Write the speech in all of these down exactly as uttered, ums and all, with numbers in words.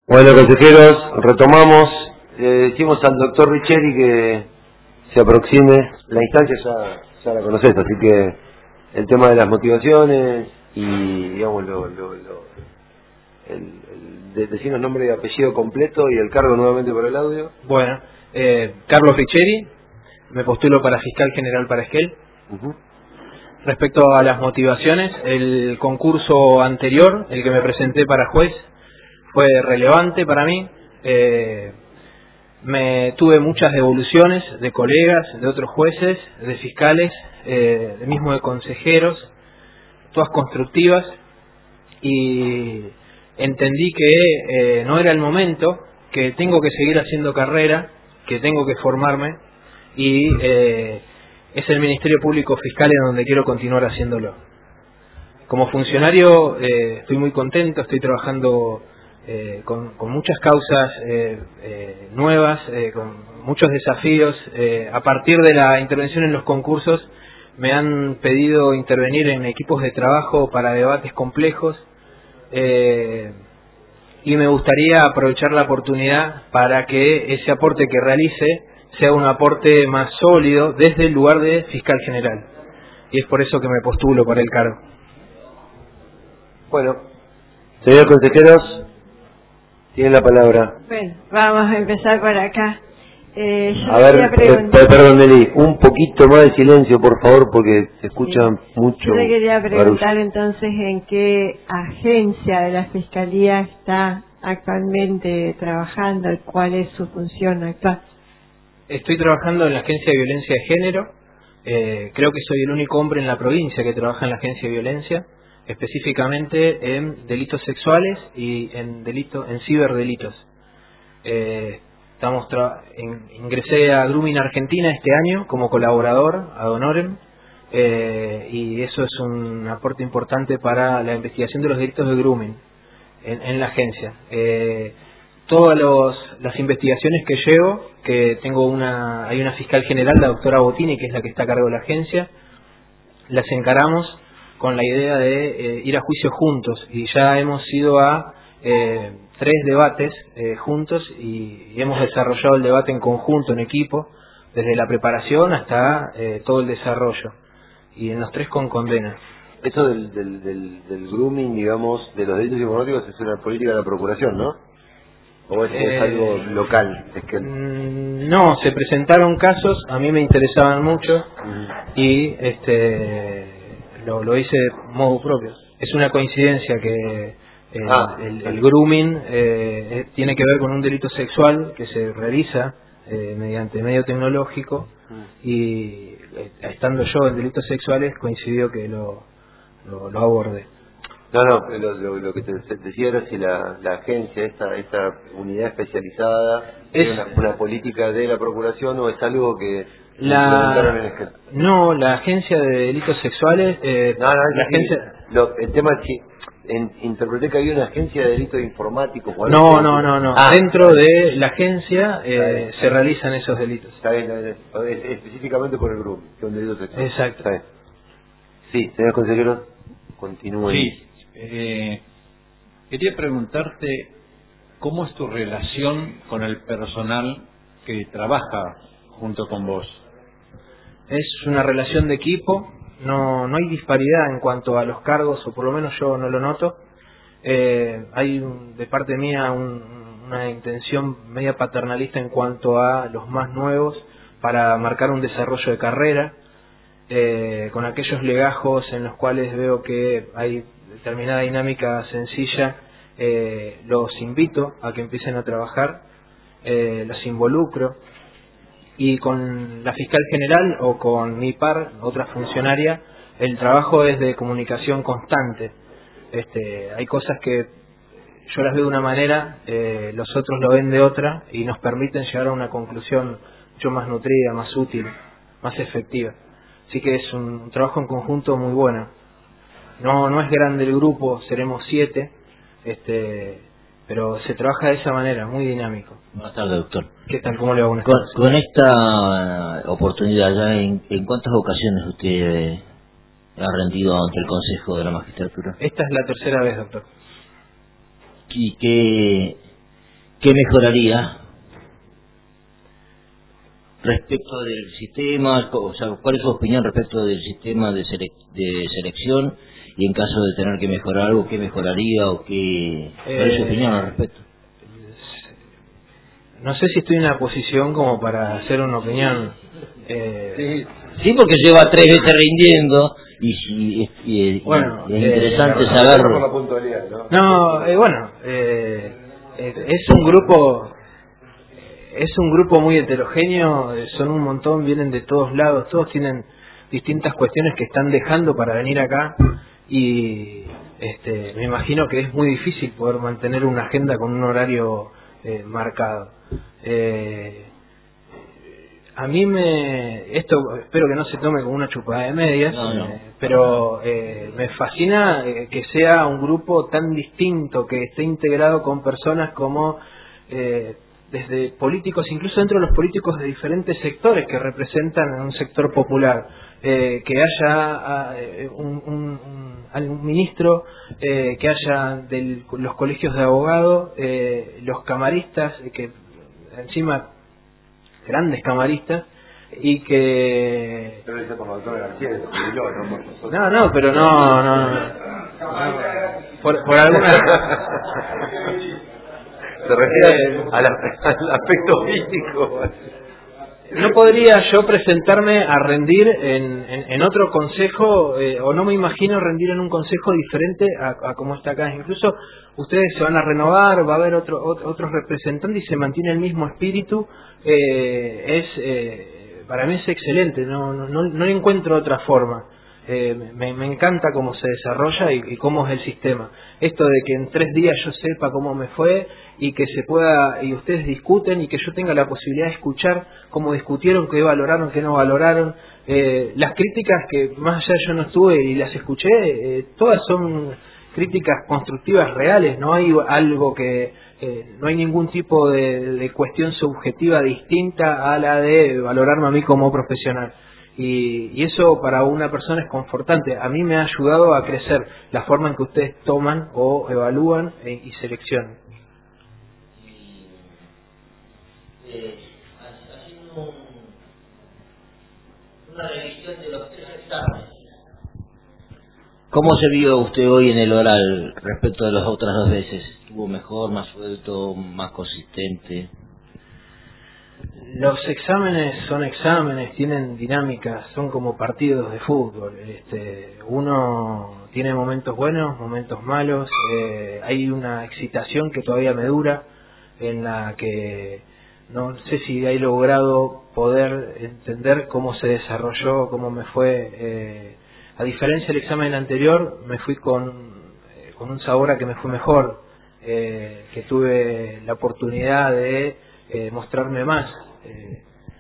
Bueno, consejeros, retomamos. Le decimos al doctor Richeri que se aproxime. La instancia ya, ya la conoces, así que el tema de las motivaciones y, digamos, lo, lo, lo, el, el de, decirnos nombre y apellido completo y el cargo nuevamente por el audio. Bueno, eh, Carlos Richeri, me postulo para fiscal general para Esquel. Uh-huh. Respecto a las motivaciones, el concurso anterior, el que me presenté para juez, fue relevante para mí. Eh, me tuve muchas devoluciones de colegas, de otros jueces, de fiscales, eh, de mismo de consejeros, todas constructivas, y entendí que eh, no era el momento, que tengo que seguir haciendo carrera, que tengo que formarme, y eh, es el Ministerio Público Fiscal en donde quiero continuar haciéndolo. Como funcionario eh, estoy muy contento, estoy trabajando eh, con, con muchas causas eh, eh, nuevas, eh, con muchos desafíos. Eh, a partir de la intervención en los concursos me han pedido intervenir en equipos de trabajo para debates complejos, eh, y me gustaría aprovechar la oportunidad para que ese aporte que realice sea un aporte más sólido desde el lugar de fiscal general, y es por eso que me postulo para el cargo. Bueno, señores consejeros, tienen la palabra. Bueno, vamos a empezar por acá. Eh, yo a ver, preguntar... eh, perdón Nelly, un poquito más de silencio por favor, porque se escucha sí. mucho. Yo le quería preguntar barullo. entonces en qué agencia de la Fiscalía está actualmente trabajando, cuál es su función actual. Estoy trabajando en la Agencia de Violencia de Género. Eh, creo que soy el único hombre en la provincia que trabaja en la Agencia de Violencia, específicamente en delitos sexuales y en delito, en ciberdelitos. Eh, estamos tra en, ingresé a Grooming Argentina este año como colaborador ad honorem, eh, y eso es un aporte importante para la investigación de los delitos de grooming en, en la agencia. Eh, todas los, las investigaciones que llevo, que tengo una, hay una fiscal general, la doctora Bottini, que es la que está a cargo de la agencia, las encaramos con la idea de eh, ir a juicio juntos, y ya hemos ido a eh, tres debates eh, juntos y, y hemos desarrollado el debate en conjunto, en equipo, desde la preparación hasta eh, todo el desarrollo, y en los tres con condena. Eso del, del, del, del grooming, digamos, de los delitos informáticos es una política de la Procuración, ¿no? ¿O es, eh, es algo local? Es que... No, se presentaron casos, a mí me interesaban mucho, uh-huh. y este lo, lo hice de modo propio. Es una coincidencia que el, ah, el, el grooming eh, tiene que ver con un delito sexual que se realiza eh, mediante medio tecnológico, uh-huh. y eh, estando yo en delitos sexuales coincidió que lo, lo, lo aborde. No, no, lo, lo, lo que te decía era si la, la agencia, esta, esta unidad especializada, es una, una política de la Procuración o es algo que la en el... No, la agencia de delitos sexuales, eh, no, no, la sí, agencia... lo, el tema es que en, interpreté que había una agencia de delitos informáticos. O algo no, que... no, no, no, ah, dentro de la agencia eh, se realizan esos delitos. Está bien, está bien, está bien. Específicamente por el grupo, que es un delito sexual. Exacto. Está bien. Sí, señor consejero, continúe. Sí. Eh, quería preguntarte cómo es tu relación con el personal que trabaja junto con vos. Es una relación de equipo, no no hay disparidad en cuanto a los cargos, o por lo menos yo no lo noto. Eh, hay un, de parte mía un, una intención media paternalista en cuanto a los más nuevos para marcar un desarrollo de carrera, eh, con aquellos legajos en los cuales veo que hay determinada dinámica sencilla, eh, los invito a que empiecen a trabajar, eh, los involucro, y con la fiscal general o con mi par, otra funcionaria, el trabajo es de comunicación constante. Este, hay cosas que yo las veo de una manera, eh, los otros lo ven de otra, y nos permiten llegar a una conclusión mucho más nutrida, más útil, más efectiva. Así que es un, un trabajo en conjunto muy bueno. No, no es grande el grupo, seremos siete, este, pero se trabaja de esa manera, muy dinámico. Buenas tardes, doctor. ¿Qué tal? ¿Cómo le va? Con, con esta oportunidad, ya en, ¿en cuántas ocasiones usted eh, ha rendido ante el Consejo de la Magistratura? Esta es la tercera vez, doctor. ¿Y qué, ¿qué mejoraría respecto del sistema? O sea, ¿cuál es su opinión respecto del sistema de, sele de selección? Y en caso de tener que mejorar algo, ¿qué mejoraría o qué? ¿Cuál es su opinión al respecto? No sé si estoy en una posición como para hacer una opinión. Eh, sí, sí, porque lleva tres veces rindiendo y, y, y, y bueno, y es eh, interesante eh, saber. por la puntualidad, ¿no? No, eh, bueno, eh, es un grupo, es un grupo muy heterogéneo, son un montón, vienen de todos lados, todos tienen distintas cuestiones que están dejando para venir acá y este, me imagino que es muy difícil poder mantener una agenda con un horario eh, marcado. Eh, a mí me, esto espero que no se tome como una chupada de medias, no, no. Eh, pero eh, me fascina eh, que sea un grupo tan distinto, que esté integrado con personas como eh, desde políticos, incluso dentro de los políticos de diferentes sectores que representan un sector popular, eh, que haya uh, un, un, un, algún ministro, eh, que haya de los colegios de abogados, eh, los camaristas, eh, que encima grandes camaristas, y que... Pero dice por la doctora García, que se jubiló, no por nosotros. No, no, pero no, no, no. Por, por alguna... Se refiere al, al aspecto físico. No podría yo presentarme a rendir en, en, en otro consejo, eh, o no me imagino rendir en un consejo diferente a, a como está acá. Incluso ustedes se van a renovar, va a haber otro, otro, otros representantes y se mantiene el mismo espíritu. Eh, es eh, para mí es excelente, no, no, no, no encuentro otra forma. Eh, me, me encanta cómo se desarrolla y, y cómo es el sistema. Esto de que en tres días yo sepa cómo me fue y que se pueda, y ustedes discuten y que yo tenga la posibilidad de escuchar cómo discutieron, qué valoraron, qué no valoraron. Eh, las críticas que más allá yo no estuve y las escuché, eh, todas son críticas constructivas reales, no hay algo que, eh, no hay ningún tipo de, de cuestión subjetiva distinta a la de valorarme a mí como profesional. Y, y eso para una persona es confortante. A mí me ha ayudado a crecer la forma en que ustedes toman o evalúan e, y seleccionan. Eh, haciendo un, una revisión de los tres exámenes, ¿cómo se vio usted hoy en el oral respecto de las otras dos veces? ¿Estuvo mejor, más suelto, más consistente? Los exámenes son exámenes, tienen dinámicas, son como partidos de fútbol. Este, uno tiene momentos buenos, momentos malos. Eh, hay una excitación que todavía me dura, en la que no sé si he logrado poder entender cómo se desarrolló, cómo me fue. Eh, a diferencia del examen anterior, me fui con, eh, con un sabor a que me fue mejor, eh, que tuve la oportunidad de eh, mostrarme más. Eh,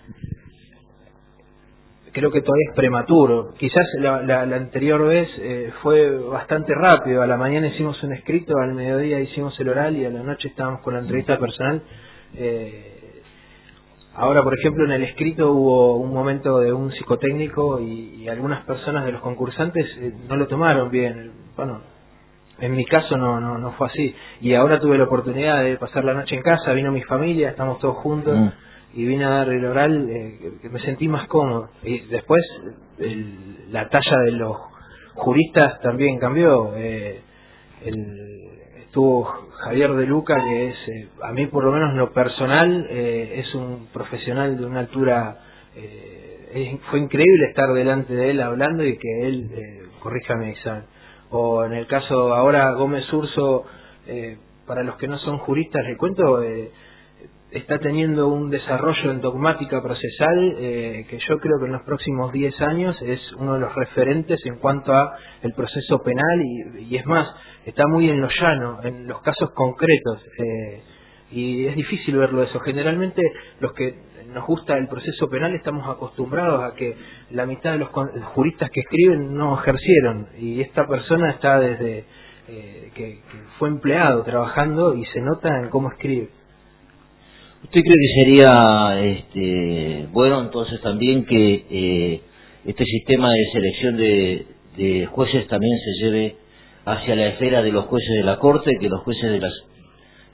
creo que todavía es prematuro. Quizás la, la, la anterior vez eh, fue bastante rápido. A la mañana hicimos un escrito, al mediodía hicimos el oral y a la noche estábamos con la entrevista personal. Eh, ahora, por ejemplo, en el escrito hubo un momento de un psicotécnico y, y algunas personas de los concursantes eh, no lo tomaron bien. Bueno, en mi caso no, no, no fue así. Y ahora tuve la oportunidad de pasar la noche en casa, vino mi familia, estamos todos juntos. Mm. Y vine a dar el oral, eh, que me sentí más cómodo. Y después el, la talla de los juristas también cambió. Eh, el, estuvo Javier de Luca, que es, eh, a mí por lo menos en lo personal, eh, es un profesional de una altura, eh, es, fue increíble estar delante de él hablando y que él eh, corrija mi examen. O en el caso ahora Gómez Urso, eh, para los que no son juristas, les cuento... Eh, está teniendo un desarrollo en dogmática procesal eh, que yo creo que en los próximos diez años es uno de los referentes en cuanto a el proceso penal y, y es más, está muy en lo llano, en los casos concretos eh, y es difícil verlo eso. Generalmente los que nos gusta el proceso penal estamos acostumbrados a que la mitad de los juristas que escriben no ejercieron y esta persona está desde eh, que, que fue empleado trabajando y se nota en cómo escribe. ¿Usted cree que sería este, bueno entonces también que eh, este sistema de selección de, de jueces también se lleve hacia la esfera de los jueces de la Corte, que los jueces de las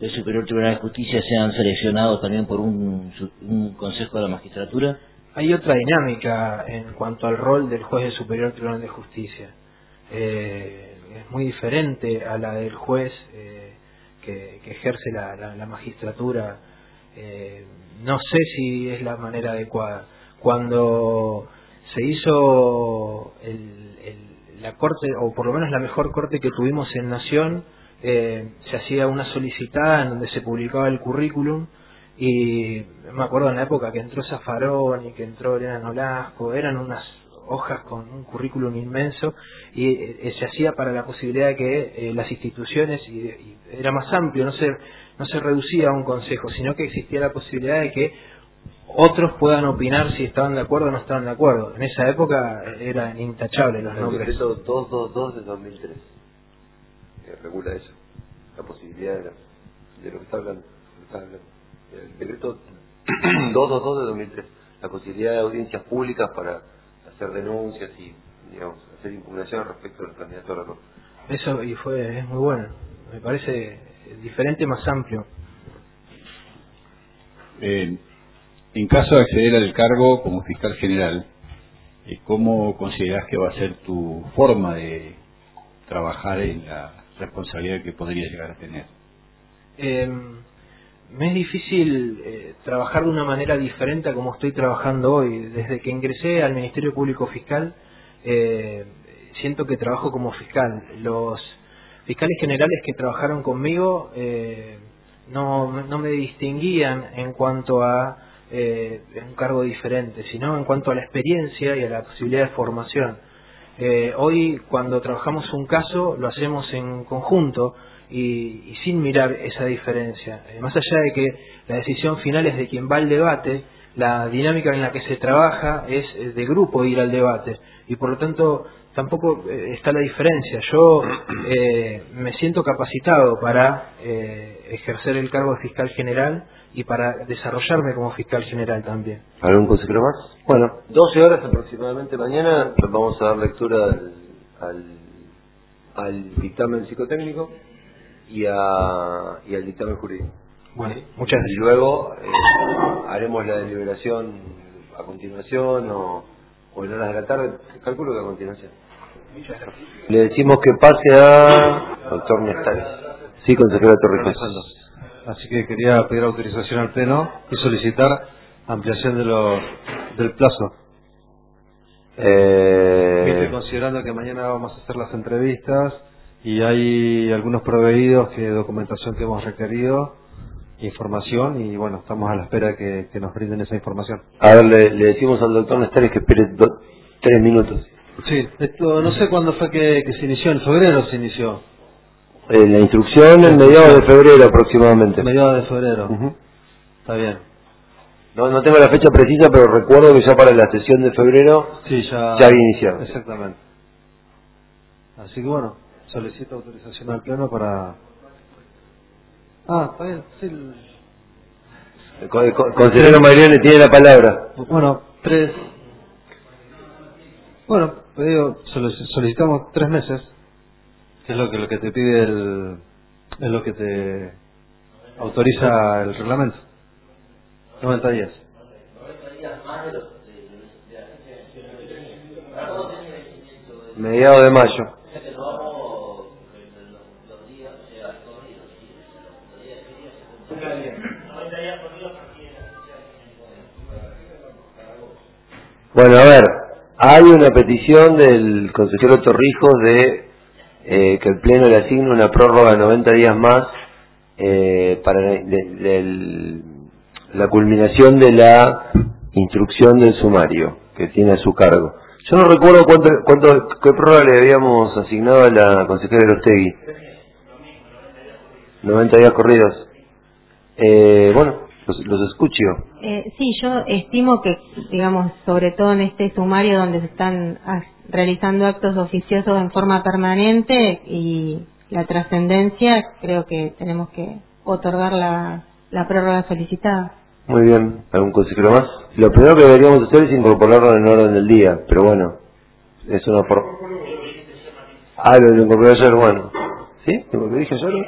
del Superior Tribunal de Justicia sean seleccionados también por un, un Consejo de la Magistratura? Hay otra dinámica en cuanto al rol del juez del Superior Tribunal de Justicia. Eh, es muy diferente a la del juez eh, que, que ejerce la, la, la magistratura. Eh, no sé si es la manera adecuada. Cuando se hizo el, el, la corte, o por lo menos la mejor corte que tuvimos en Nación, eh, se hacía una solicitada en donde se publicaba el currículum. Y me acuerdo en la época que entró Zaffaroni y que entró Elena Nolasco, eran unas hojas con un currículum inmenso, y eh, se hacía para la posibilidad de que eh, las instituciones, y, y era más amplio, no se, no se reducía a un consejo, sino que existía la posibilidad de que otros puedan opinar si estaban de acuerdo o no estaban de acuerdo. En esa época eran intachables los nombres. El decreto doscientos veintidós de dos mil tres que regula eso, la posibilidad de, la, de lo que está hablando. Lo que está hablando. El decreto doscientos veintidós de dos mil tres, la posibilidad de audiencias públicas para hacer denuncias y, digamos, hacer impugnaciones respecto del candidato a la Corte. Eso y fue es muy bueno, me parece diferente, más amplio. Eh, en caso de acceder al cargo como fiscal general, eh, ¿cómo considerás que va a ser tu forma de trabajar en la responsabilidad que podrías llegar a tener? Eh, Me es difícil eh, trabajar de una manera diferente a como estoy trabajando hoy. Desde que ingresé al Ministerio Público Fiscal, eh, siento que trabajo como fiscal. Los fiscales generales que trabajaron conmigo eh, no, no me distinguían en cuanto a eh, un cargo diferente, sino en cuanto a la experiencia y a la posibilidad de formación. Eh, hoy, cuando trabajamos un caso, lo hacemos en conjunto, Y, y sin mirar esa diferencia. Eh, más allá de que la decisión final es de quien va al debate, la dinámica en la que se trabaja es de grupo ir al debate, y por lo tanto tampoco eh, está la diferencia. Yo eh, me siento capacitado para eh, ejercer el cargo de fiscal general y para desarrollarme como fiscal general también. ¿Algún consejero más? Bueno, doce horas aproximadamente mañana vamos a dar lectura al, al, al dictamen psicotécnico y, a, y al dictamen jurídico. Bueno, muchas gracias. Y luego eh, haremos la deliberación a continuación o, o en horas de la tarde, calculo que a continuación. Le decimos que pase a doctor Nestares. Sí, consejero Torrijos. Así que quería pedir autorización al Pleno y solicitar ampliación de lo, del plazo. Eh... Considerando que mañana vamos a hacer las entrevistas y hay algunos proveídos, que documentación que hemos requerido, información, y bueno, estamos a la espera que, que nos brinden esa información. A ver, le, le decimos al doctor Nestares que espere do, tres minutos. Sí, esto no sé cuándo fue que, que se inició, en febrero se inició. Eh, la instrucción en mediados de febrero aproximadamente. Mediados de febrero. Uh-huh. Está bien. No, no tengo la fecha precisa, pero recuerdo que ya para la sesión de febrero sí, ya, ya había iniciado. Exactamente. Así que bueno, solicito autorización al Pleno para... Ah, está bien, sí. El... El, con, el consejero Maglione tiene la palabra. Bueno, tres... Bueno, pedido, solicitamos tres meses, que es lo que, lo que te pide el... es lo que te autoriza el reglamento. noventa días. Mediados de mayo. Bueno, a ver, hay una petición del consejero Torrijos de eh, que el Pleno le asigne una prórroga de noventa días más eh, para de, de, de, la culminación de la instrucción del sumario que tiene a su cargo. Yo no recuerdo cuánto, cuánto qué prórroga le habíamos asignado a la consejera Elostegui. noventa días corridos. Eh, bueno, los, los escucho. Eh, sí, yo estimo que, digamos, sobre todo en este sumario donde se están realizando actos oficiosos en forma permanente y la trascendencia, creo que tenemos que otorgar la, la prórroga solicitada. Muy bien, ¿algún consejero más? Lo primero que deberíamos hacer es incorporarlo en el orden del día, pero bueno, es una forma... Ah, lo, lo incorporé ayer, bueno. ¿Sí? ¿Lo que dije ayer?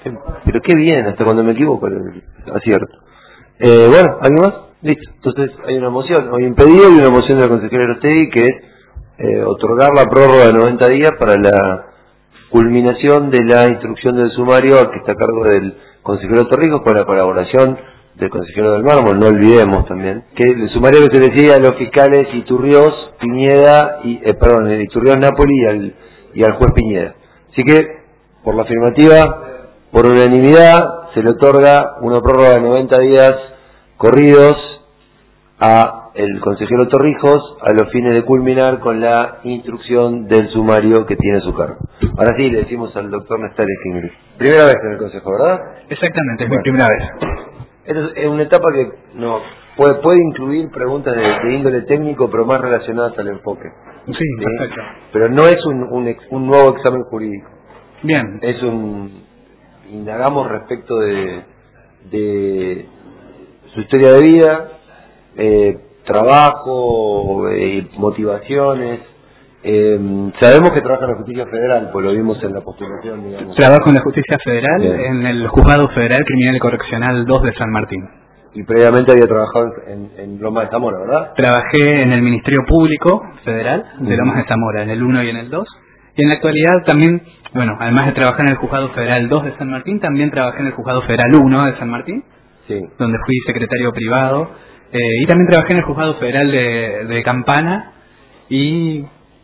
Pero qué bien, hasta cuando me equivoco, acierto. Eh, bueno, ¿algo más? Listo. Entonces hay una moción, hay un pedido y una moción del consejero Arostegui que es eh, otorgar la prórroga de noventa días para la culminación de la instrucción del sumario al que está a cargo del consejero Torrijos, con la colaboración del consejero del Mármol. No olvidemos también que el sumario que se le sigue a los fiscales Iturriós, Piñeda y eh, perdón, el Iturriós Napoli y al, y al juez Piñeda. Así que por la afirmativa, por unanimidad, se le otorga una prórroga de noventa días corridos a el consejero Torrijos a los fines de culminar con la instrucción del sumario que tiene a su cargo. Ahora sí, le decimos al doctor Nestares que ingrese. Primera vez en el consejo, ¿verdad? Exactamente, es bueno, mi primera vez. Esta es una etapa que no puede, puede incluir preguntas de, de índole técnico, pero más relacionadas al enfoque. Sí, ¿sí? Perfecto. Pero no es un, un, ex, un nuevo examen jurídico. Bien. Es un... indagamos respecto de, de su historia de vida, eh, trabajo, eh, motivaciones. Eh, sabemos que trabaja en la Justicia Federal, pues lo vimos en la postulación, digamos. Trabajo en la Justicia Federal, Bien. En el Juzgado Federal Criminal y Correccional dos de San Martín. Y previamente había trabajado en, en Lomas de Zamora, ¿verdad? Trabajé en el Ministerio Público Federal de Lomas de Zamora, en el uno y en el dos. Y en la actualidad también, bueno, además de trabajar en el Juzgado Federal dos de San Martín, también trabajé en el Juzgado Federal uno de San Martín, sí. Donde fui secretario privado. Eh, y también trabajé en el Juzgado Federal de, de Campana y...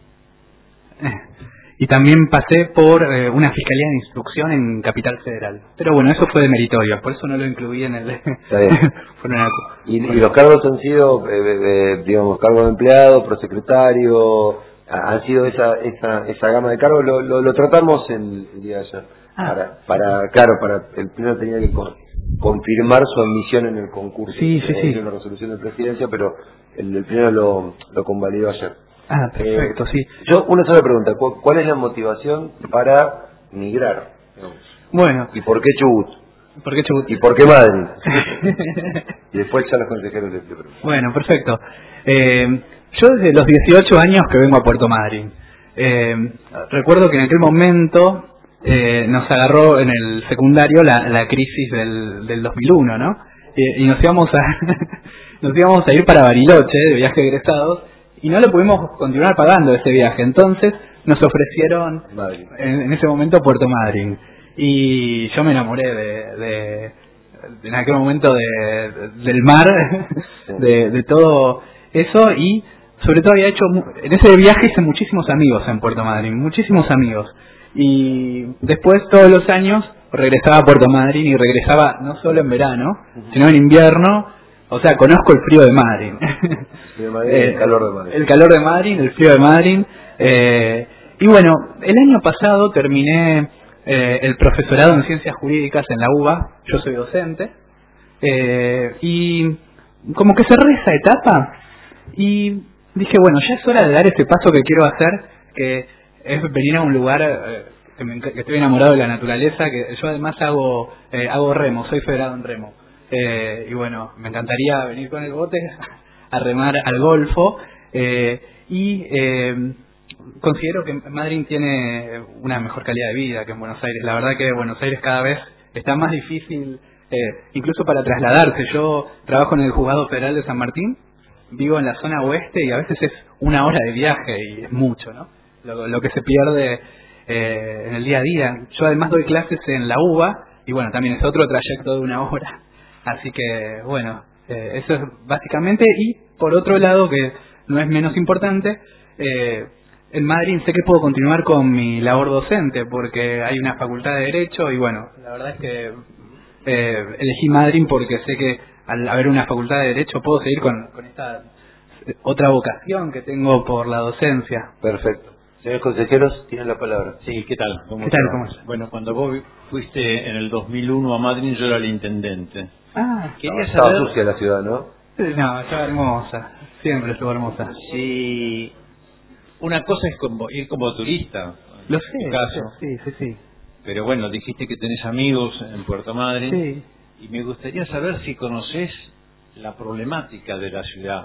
Y también pasé por eh, una fiscalía de instrucción en Capital Federal. Pero bueno, eso fue de meritorio, por eso no lo incluí en el... fue una... y, y los cargos han sido, eh, eh, digamos, cargo de empleado, prosecretario, han sido esa esa esa gama de cargos. Lo, lo, lo tratamos el, el día de ayer. Ah. Para, para, claro, para el primero tenía que con, confirmar su admisión en el concurso. Sí, sí, sí. Una resolución de presidencia, pero el, el primero lo, lo convalidó ayer. Ah, perfecto, eh, sí. Yo, una sola pregunta, ¿cuál es la motivación para migrar? Bueno. ¿Y por qué Chubut? ¿Por qué Chubut? ¿Y por qué Madrid? Y después ya los consejeros les preguntan. Bueno, perfecto. Eh, yo desde los dieciocho años que vengo a Puerto Madryn. Eh, ah. Recuerdo que en aquel momento eh, nos agarró en el secundario la, la crisis del, del dos mil uno, ¿no? Y, y nos íbamos a nos íbamos a ir para Bariloche, de viaje de egresados, y no lo pudimos continuar pagando ese viaje. Entonces nos ofrecieron en, en ese momento Puerto Madryn. Y yo me enamoré de, de, de en aquel momento de, de, del mar, de, de todo eso. Y sobre todo había hecho, en ese viaje hice muchísimos amigos en Puerto Madryn, muchísimos amigos. Y después todos los años regresaba a Puerto Madryn y regresaba no solo en verano, sino en invierno. O sea, conozco el frío de Madryn. El, de Madrid, el calor de Madryn. El calor de Madryn, el frío de Madryn. Eh, y bueno, el año pasado terminé eh, el profesorado en Ciencias Jurídicas en la U B A. Yo soy docente. Eh, y como que cerré esa etapa y dije, bueno, ya es hora de dar ese paso que quiero hacer, que es venir a un lugar eh, que, me, que estoy enamorado de la naturaleza, que yo además hago, eh, hago remo, soy federado en remo. Eh, y bueno, me encantaría venir con el bote a remar al Golfo. Eh, y eh, considero que Madryn tiene una mejor calidad de vida que en Buenos Aires. La verdad que Buenos Aires cada vez está más difícil, eh, incluso para trasladarse. Yo trabajo en el Juzgado Federal de San Martín, vivo en la zona oeste y a veces es una hora de viaje y es mucho, ¿no? Lo, lo que se pierde eh, en el día a día. Yo además doy clases en la U B A y bueno, también es otro trayecto de una hora. Así que, bueno, eh, eso es básicamente. Y por otro lado, que no es menos importante, eh, en Madryn sé que puedo continuar con mi labor docente porque hay una facultad de Derecho y bueno, la verdad es que eh, elegí Madryn porque sé que al haber una facultad de Derecho puedo seguir con, con esta otra vocación que tengo por la docencia. Perfecto. Señores consejeros, tienen la palabra. Sí, ¿qué tal? ¿Cómo ¿Qué tal? ¿Cómo es? Bueno, cuando vos fuiste en el dos mil uno a Madryn, yo era el intendente. Ah, quería estaba saber... sucia la ciudad, ¿no? No, estaba hermosa. Siempre estuvo hermosa. Sí. Una cosa es como ir como turista. Lo en sé. tu caso. Sí, sí, sí. Pero bueno, dijiste que tenés amigos en Puerto Madryn. Sí. Y me gustaría saber si conocés la problemática de la ciudad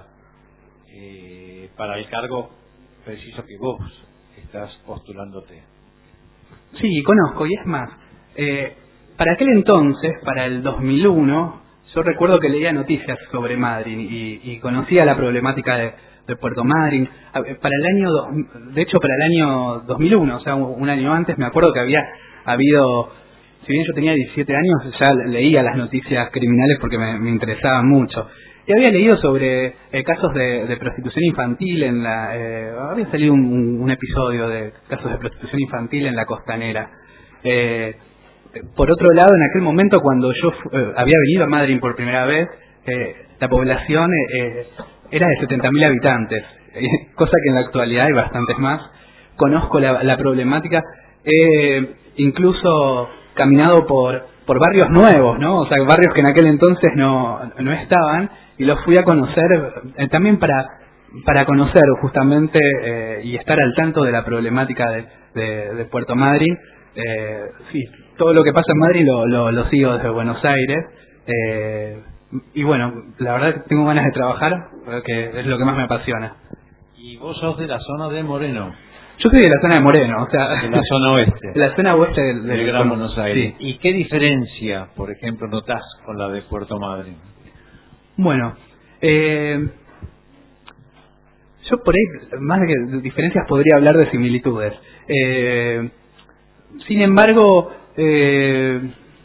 eh, para el cargo preciso que vos estás postulándote. Sí, conozco, y es más, eh, para aquel entonces, para el dos mil uno, yo recuerdo que leía noticias sobre Madryn y, y conocía la problemática de, de Puerto Madryn. Para el año, do, de hecho, para el año dos mil uno, o sea, un, un año antes, me acuerdo que había habido, si bien yo tenía diecisiete años, ya leía las noticias criminales porque me, me interesaban mucho. Y había leído sobre eh, casos de, de prostitución infantil en la... Eh, había salido un, un episodio de casos de prostitución infantil en la Costanera. Eh, por otro lado, en aquel momento, cuando yo eh, había venido a Madryn por primera vez, eh, la población eh, era de setenta mil habitantes, eh, cosa que en la actualidad hay bastantes más. Conozco la, la problemática. He eh, incluso caminado por, por barrios nuevos, ¿no? O sea, barrios que en aquel entonces no, no estaban, y los fui a conocer eh, también para para conocer justamente eh, y estar al tanto de la problemática de, de, de Puerto Madryn. Eh, sí, todo lo que pasa en Madryn lo, lo, lo sigo desde Buenos Aires, eh, y bueno, la verdad que tengo ganas de trabajar, que es lo que más me apasiona. Y vos sos de la zona de Moreno. Yo soy de la zona de Moreno, o sea, de la zona oeste. De la zona oeste del, del, del Gran Buenos Aires. Sí. ¿Y qué diferencia, por ejemplo, notás con la de Puerto Madryn? Bueno, eh, yo por ahí, más que de diferencias, podría hablar de similitudes. Eh, sin embargo, eh,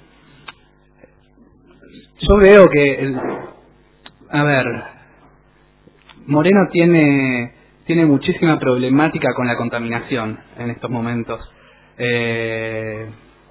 yo veo que, el, a ver, Moreno tiene tiene muchísima problemática con la contaminación en estos momentos. Eh,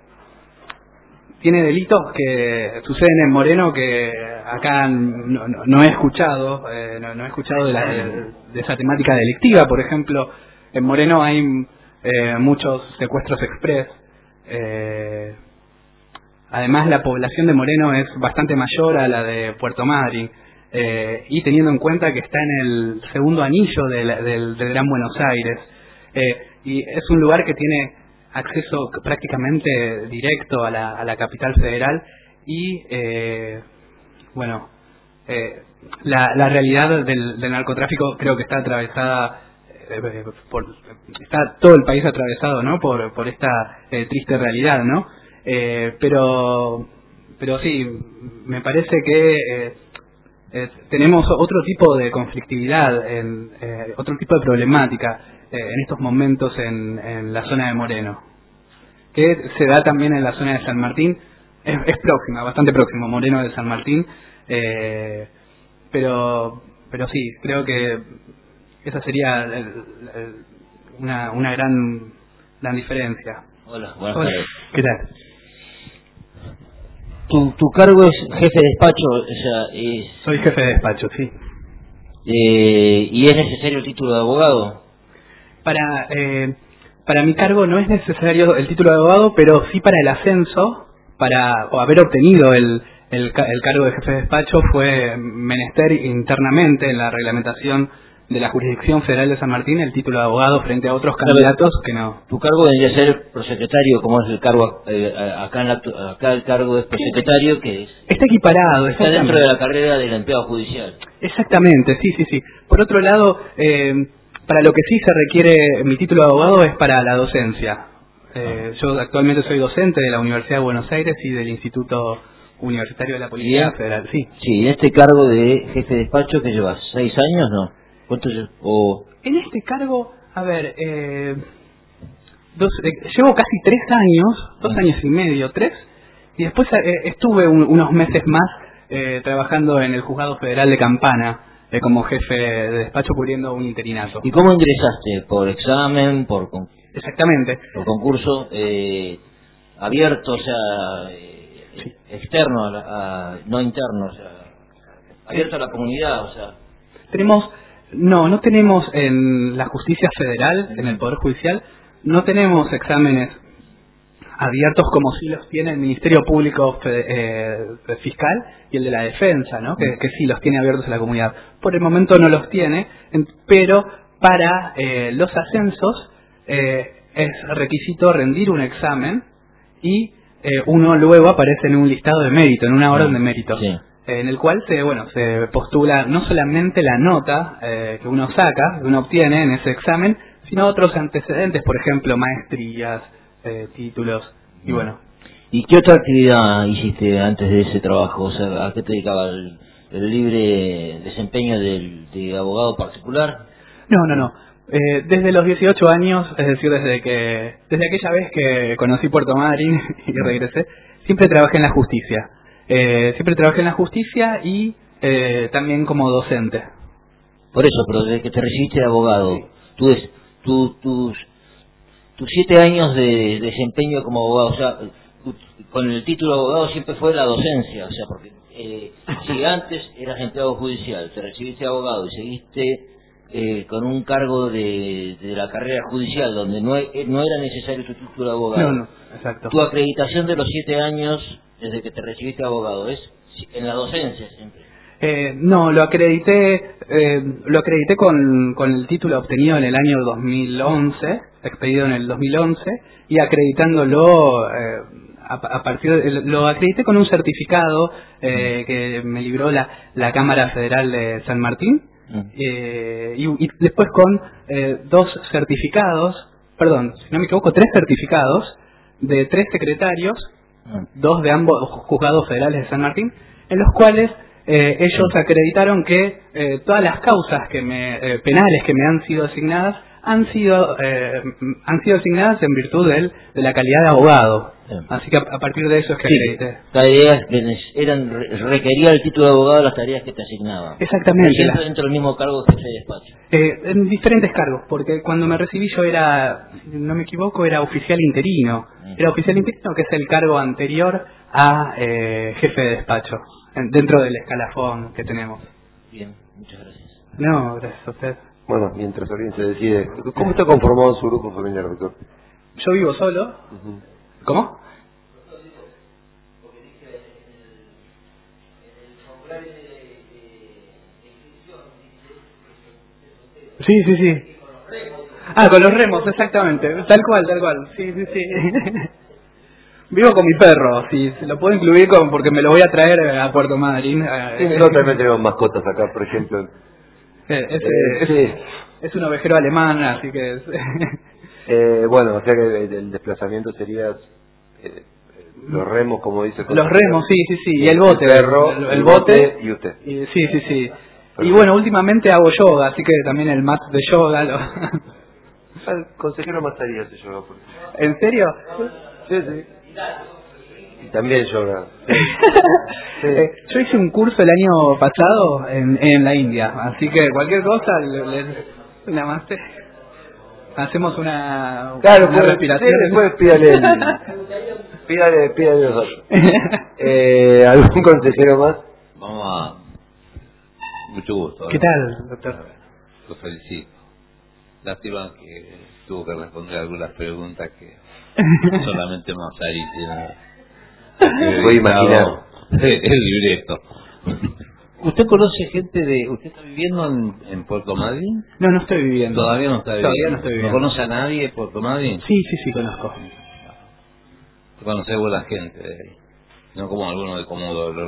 tiene delitos que suceden en Moreno que acá no, no, no he escuchado, eh, no, no he escuchado de, la, de, de esa temática delictiva. Por ejemplo, en Moreno hay eh, muchos secuestros express. Eh, además, la población de Moreno es bastante mayor a la de Puerto Madryn. Eh, y teniendo en cuenta que está en el segundo anillo del, del, del Gran Buenos Aires, eh, y es un lugar que tiene acceso prácticamente directo a la, a la capital federal, y eh, bueno, eh, la, la realidad del, del narcotráfico creo que está atravesada eh, por, está todo el país atravesado, ¿no? por, por esta eh, triste realidad, ¿no? Eh, pero pero sí, me parece que eh, Eh, tenemos otro tipo de conflictividad, en, eh, otro tipo de problemática eh, en estos momentos en, en la zona de Moreno, que se da también en la zona de San Martín. Es, es próxima, bastante próximo, Moreno de San Martín, eh, pero pero sí, creo que esa sería el, el, una, una gran, gran diferencia. Hola, buenas Hola. tardes. ¿Qué tal? Tu, tu cargo es jefe de despacho, o sea, es... Soy jefe de despacho, sí. Eh, ¿Y es necesario el título de abogado? Para eh, para mi cargo no es necesario el título de abogado, pero sí para el ascenso, para o haber obtenido el, el, el cargo de jefe de despacho, fue menester internamente en la reglamentación de la Jurisdicción Federal de San Martín el título de abogado frente a otros candidatos que no. Tu cargo debería ser prosecretario, como es el cargo eh, acá en la, acá el cargo es prosecretario, que es, está equiparado, está dentro de la carrera del empleado judicial. Exactamente, sí, sí, sí. Por otro lado, eh, para lo que sí se requiere mi título de abogado es para la docencia. Eh, yo actualmente soy docente de la Universidad de Buenos Aires y del Instituto Universitario de la Policía Federal. Sí. Sí, en este cargo de jefe de despacho que llevas seis años, ¿no? ¿Cuántos? O... En este cargo, a ver, eh, dos, eh, llevo casi tres años, dos años y medio, tres, y después eh, estuve un, unos meses más eh, trabajando en el Juzgado Federal de Campana eh, como jefe de despacho cubriendo un interinato. ¿Y cómo ingresaste? ¿Por examen? ¿Por, con... Exactamente. por concurso? Eh, ¿Abierto, o sea, eh, sí. externo, a la, a, no interno, o sea, abierto a la comunidad, o sea? Tenemos... No, no tenemos en la justicia federal, en el Poder Judicial, no tenemos exámenes abiertos como sí los tiene el Ministerio Público eh, Fiscal y el de la Defensa, ¿no? Que, que sí los tiene abiertos a la comunidad. Por el momento no los tiene, pero para eh, los ascensos eh, es requisito rendir un examen y eh, uno luego aparece en un listado de mérito, en una orden de mérito. Sí. En el cual se bueno se postula no solamente la nota eh, que uno saca, que uno obtiene en ese examen, sino otros antecedentes, por ejemplo, maestrías, eh, títulos, y bueno. ¿Y qué otra actividad hiciste antes de ese trabajo? O sea, ¿a qué te dedicaba? ¿El, el libre desempeño del, de abogado particular? No, no, no. Eh, desde los dieciocho años, es decir, desde que desde aquella vez que conocí Puerto Madryn y regresé, siempre trabajé en la justicia. Eh, siempre trabajé en la justicia y eh, también como docente. Por eso, pero desde que te recibiste de abogado, sí. tú, es, tú, tus, tus siete años de desempeño como abogado, o sea, tú, con el título de abogado siempre fue la docencia, o sea, porque eh, si antes eras empleado judicial, te recibiste de abogado y seguiste eh, con un cargo de, de la carrera judicial donde no, no era necesario tu título de abogado. No, no, exacto. Tu acreditación de los siete años desde que te recibiste de abogado es en la docencia siempre. Eh, no, lo acredité, eh, lo acredité con, con el título obtenido en el año dos mil once, expedido en el dos mil once, y acreditándolo eh, a, a partir de, lo acredité con un certificado eh, que me libró la, la Cámara Federal de San Martín, eh, y, y después con eh, dos certificados, perdón, si no me equivoco, tres certificados de tres secretarios, dos de ambos juzgados federales de San Martín, en los cuales Eh, ellos acreditaron que eh, todas las causas que me, eh, penales que me han sido asignadas han sido eh, han sido asignadas en virtud del, de la calidad de abogado. Así que a, a partir de eso es que sí, acredité. Tareas que eran, requería el título de abogado las tareas que te asignaban. Exactamente. Siempre dentro del mismo cargo que jefe de despacho. Eh, en diferentes cargos, porque cuando me recibí yo era, si no me equivoco, era oficial interino. Era oficial interino, que es el cargo anterior a eh, jefe de despacho, dentro del escalafón que tenemos. Bien, muchas gracias. No, gracias a usted. Bueno, mientras alguien se decide, ¿cómo está conformado su grupo familiar, doctor? Yo vivo solo. Uh-huh. ¿Cómo? Sí, sí, sí. Ah, con los remos, exactamente. Tal cual, tal cual. Sí, sí, sí. Vivo con mi perro, sí, se lo puedo incluir con, porque me lo voy a traer a Puerto Madryn. Sí, nosotros también tenemos mascotas acá, por ejemplo. Eh, ese, eh, sí. es, es un ovejero alemán, así que es... eh, bueno, o sea que el, el desplazamiento sería eh, los remos, como dice. Los remos, sí, sí, sí, y el bote. El perro, el, el, el bote, bote y usted. Y, sí, sí, sí. Perfecto. Y bueno, últimamente hago yoga, así que también el mat de yoga lo... El consejero Mazaría hace yoga. Por ¿En serio? Sí, sí. Y también yoga. Sí. Sí. Eh, yo hice un curso el año pasado en, en la India, así que cualquier cosa, les, nada más te, hacemos una, claro, una pues, respiración. Sí, después pídale, el, pídale, pídale los otros. eh, ¿Algún consejero más? Vamos a... Mucho gusto. ¿Qué tal, doctor? Lo felicito. Lástima que tuvo que responder algunas preguntas que solamente Mazzari tiene. Voy a imaginar. El libreto. ¿Usted conoce gente de... ¿Usted está viviendo en, en Puerto Madryn? No, no estoy viviendo. ¿Todavía no está viviendo? Todavía no estoy viviendo. ¿No conoce a nadie de Puerto Madryn? Sí, sí, sí, conozco. Conoce buena gente de ahí. No como algunos de Comodoro.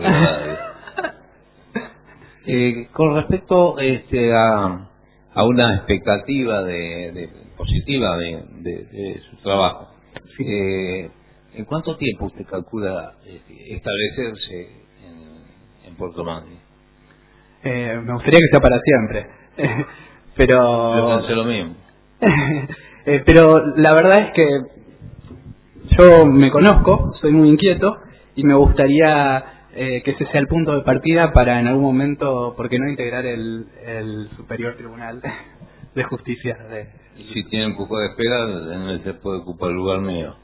eh, con respecto este, a... a una expectativa de, de positiva de, de, de su trabajo. Sí. Eh, ¿En cuánto tiempo usted calcula este, establecerse en, en Puerto Madryn? Eh, me gustaría que sea para siempre, pero... Yo pensé lo mismo. eh, pero la verdad es que yo me conozco, soy muy inquieto y me gustaría eh, que ese sea el punto de partida para en algún momento, ¿por qué no integrar el, el Superior Tribunal de Justicia? De... Si tiene un poco de espera, se puede ocupar el lugar mío.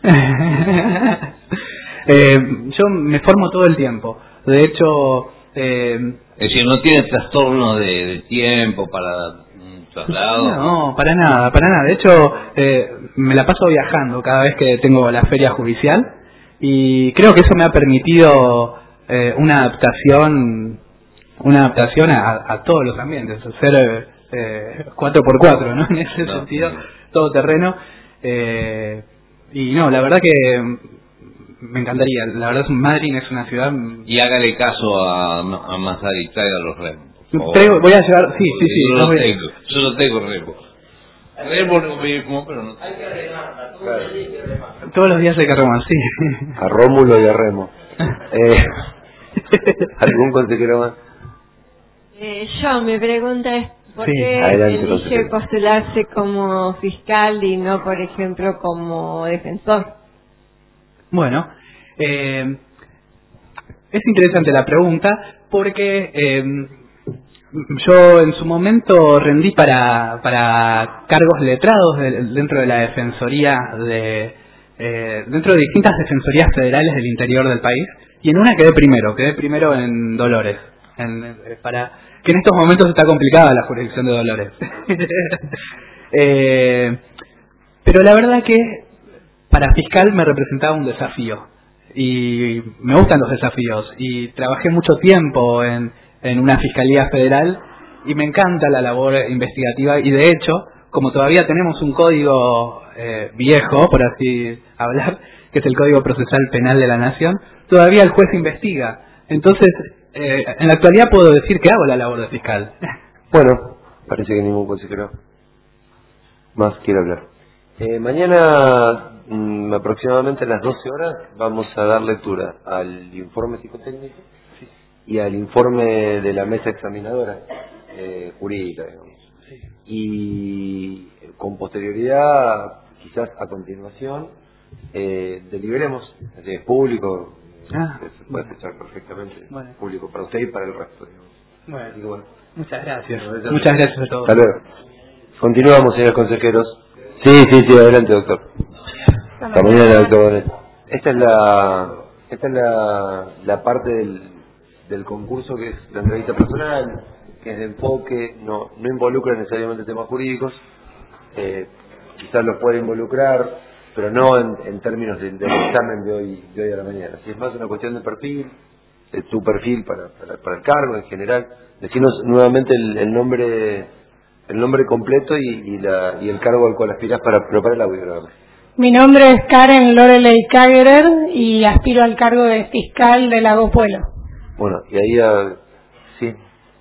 eh, yo me formo todo el tiempo. De hecho... Eh, es decir, no tiene trastorno de, de tiempo para un traslado. No, para nada, para nada. De hecho, eh, me la paso viajando cada vez que tengo la feria judicial y creo que eso me ha permitido eh, una adaptación, una adaptación a, a todos los ambientes, ser eh, cuatro por cuatro, ¿no? En ese no, sentido, no. Todo terreno. Eh, y no, la verdad que me encantaría. La verdad, Madryn es una ciudad... Y hágale caso a, a Mazzari, traiga los remos. Traigo, voy a llevar... Sí, sí, sí. Yo no lo voy... tengo, yo lo tengo remos. Remo lo mismo, pero no. Hay que remarla, todos los días hay que remarla. Todos los días hay que remar, sí. A Rómulo y a Remo. Eh, ¿Algún consejero más? Eh, yo, mi pregunta es, ¿por Sí, qué adelante, elige consejero. postularse como fiscal y no, por ejemplo, como defensor? Bueno, eh, es interesante la pregunta porque eh, yo en su momento rendí para, para cargos letrados de, dentro de la defensoría, de, eh, dentro de distintas defensorías federales del interior del país, y en una quedé primero, quedé primero en Dolores, en, eh, para que en estos momentos está complicada la jurisdicción de Dolores. eh, pero la verdad que para fiscal me representaba un desafío y me gustan los desafíos y trabajé mucho tiempo en, en una fiscalía federal y me encanta la labor investigativa y de hecho, como todavía tenemos un código eh, viejo, por así hablar, que es el Código Procesal Penal de la Nación, todavía el juez investiga. Entonces, eh, en la actualidad puedo decir que hago la labor de fiscal. Bueno, parece que ningún consejero más quiere hablar. Eh, mañana, mmm, aproximadamente a las doce horas, vamos a dar lectura al informe psicotécnico y al informe de la mesa examinadora eh, jurídica, digamos. Y con posterioridad, quizás a continuación, eh, deliberemos, es público, Ah, se puede escuchar perfectamente, bueno. público para usted y para el resto, digamos. Bueno, Así que bueno. muchas gracias. Bueno, Muchas gracias a todos. Hasta luego. Continuamos, señores consejeros. Sí, sí, sí, adelante, doctor. Hasta mañana, doctor Bonet. Esta es la, esta es la, la parte del, del concurso que es la entrevista personal, que es de enfoque, no, no involucra necesariamente temas jurídicos, eh, quizás los puede involucrar, pero no en, en términos de- del examen de hoy, de hoy a la mañana. Si es más una cuestión de perfil, de tu perfil para, para, para el cargo en general. Decinos nuevamente el, el nombre el nombre completo y, y, la, y el cargo al cual aspiras para preparar el audiograma. Mi nombre es Karen Lorelei Kagerer y aspiro al cargo de fiscal de Lago Puelo. Bueno, y ahí, ah, sí,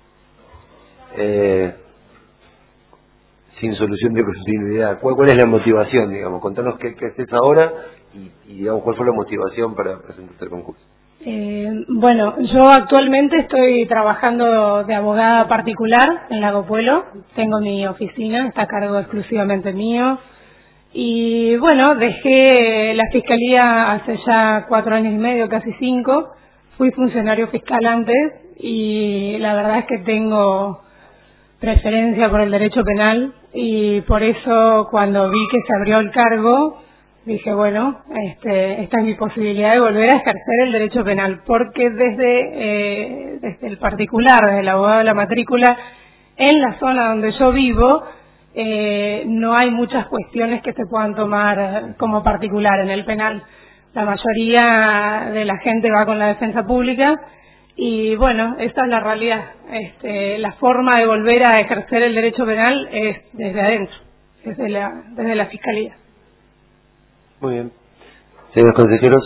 eh, sin solución de continuidad. ¿Cuál, ¿Cuál es la motivación, digamos? Contanos qué, qué haces ahora y, y, digamos, cuál fue la motivación para presentarte al concurso. Eh, bueno, yo actualmente estoy trabajando de abogada particular en Lago Puelo. Tengo mi oficina, está a cargo exclusivamente mío. Y bueno, dejé la fiscalía hace ya cuatro años y medio, casi cinco. Fui funcionario fiscal antes y la verdad es que tengo preferencia por el derecho penal y por eso cuando vi que se abrió el cargo dije, bueno, este, esta es mi posibilidad de volver a ejercer el derecho penal, porque desde, eh, desde el particular, desde el abogado de la matrícula, en la zona donde yo vivo, eh, no hay muchas cuestiones que se puedan tomar como particular en el penal. La mayoría de la gente va con la defensa pública y bueno, esta es la realidad. Este, la forma de volver a ejercer el derecho penal es desde adentro, desde la, desde la fiscalía. Muy bien. Señores consejeros.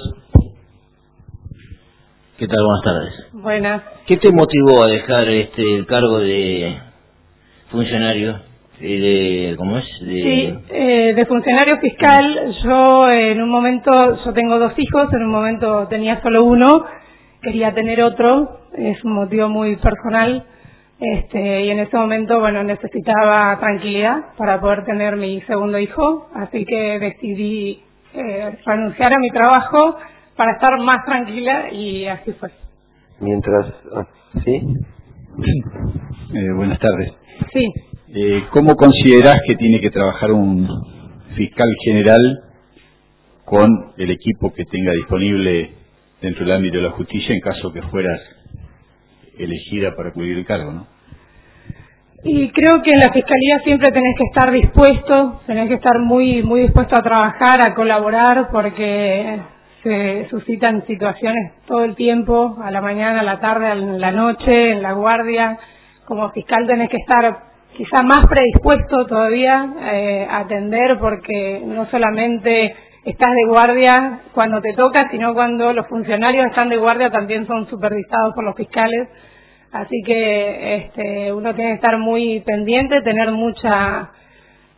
¿Qué tal? Buenas tardes. Buenas. ¿Qué te motivó a dejar este el cargo de funcionario? Eh, de, ¿Cómo es? De... Sí, eh, de funcionario fiscal, yo en un momento, yo tengo dos hijos, en un momento tenía solo uno, quería tener otro, es un motivo muy personal, este, y en ese momento, bueno, necesitaba tranquilidad para poder tener mi segundo hijo, así que decidí eh, renunciar a mi trabajo para estar más tranquila y así fue. Mientras... ah, ¿sí? Eh, buenas tardes. Sí. Eh, ¿Cómo considerás que tiene que trabajar un fiscal general con el equipo que tenga disponible dentro del ámbito de la justicia en caso que fueras elegida para cubrir el cargo, ¿no? Y creo que en la fiscalía siempre tenés que estar dispuesto, tenés que estar muy muy dispuesto a trabajar, a colaborar, porque se suscitan situaciones todo el tiempo, a la mañana, a la tarde, a la noche, en la guardia. Como fiscal tenés que estar quizá más predispuesto todavía eh, a atender, porque no solamente estás de guardia cuando te toca, sino cuando los funcionarios están de guardia también son supervisados por los fiscales. Así que este, uno tiene que estar muy pendiente, tener mucha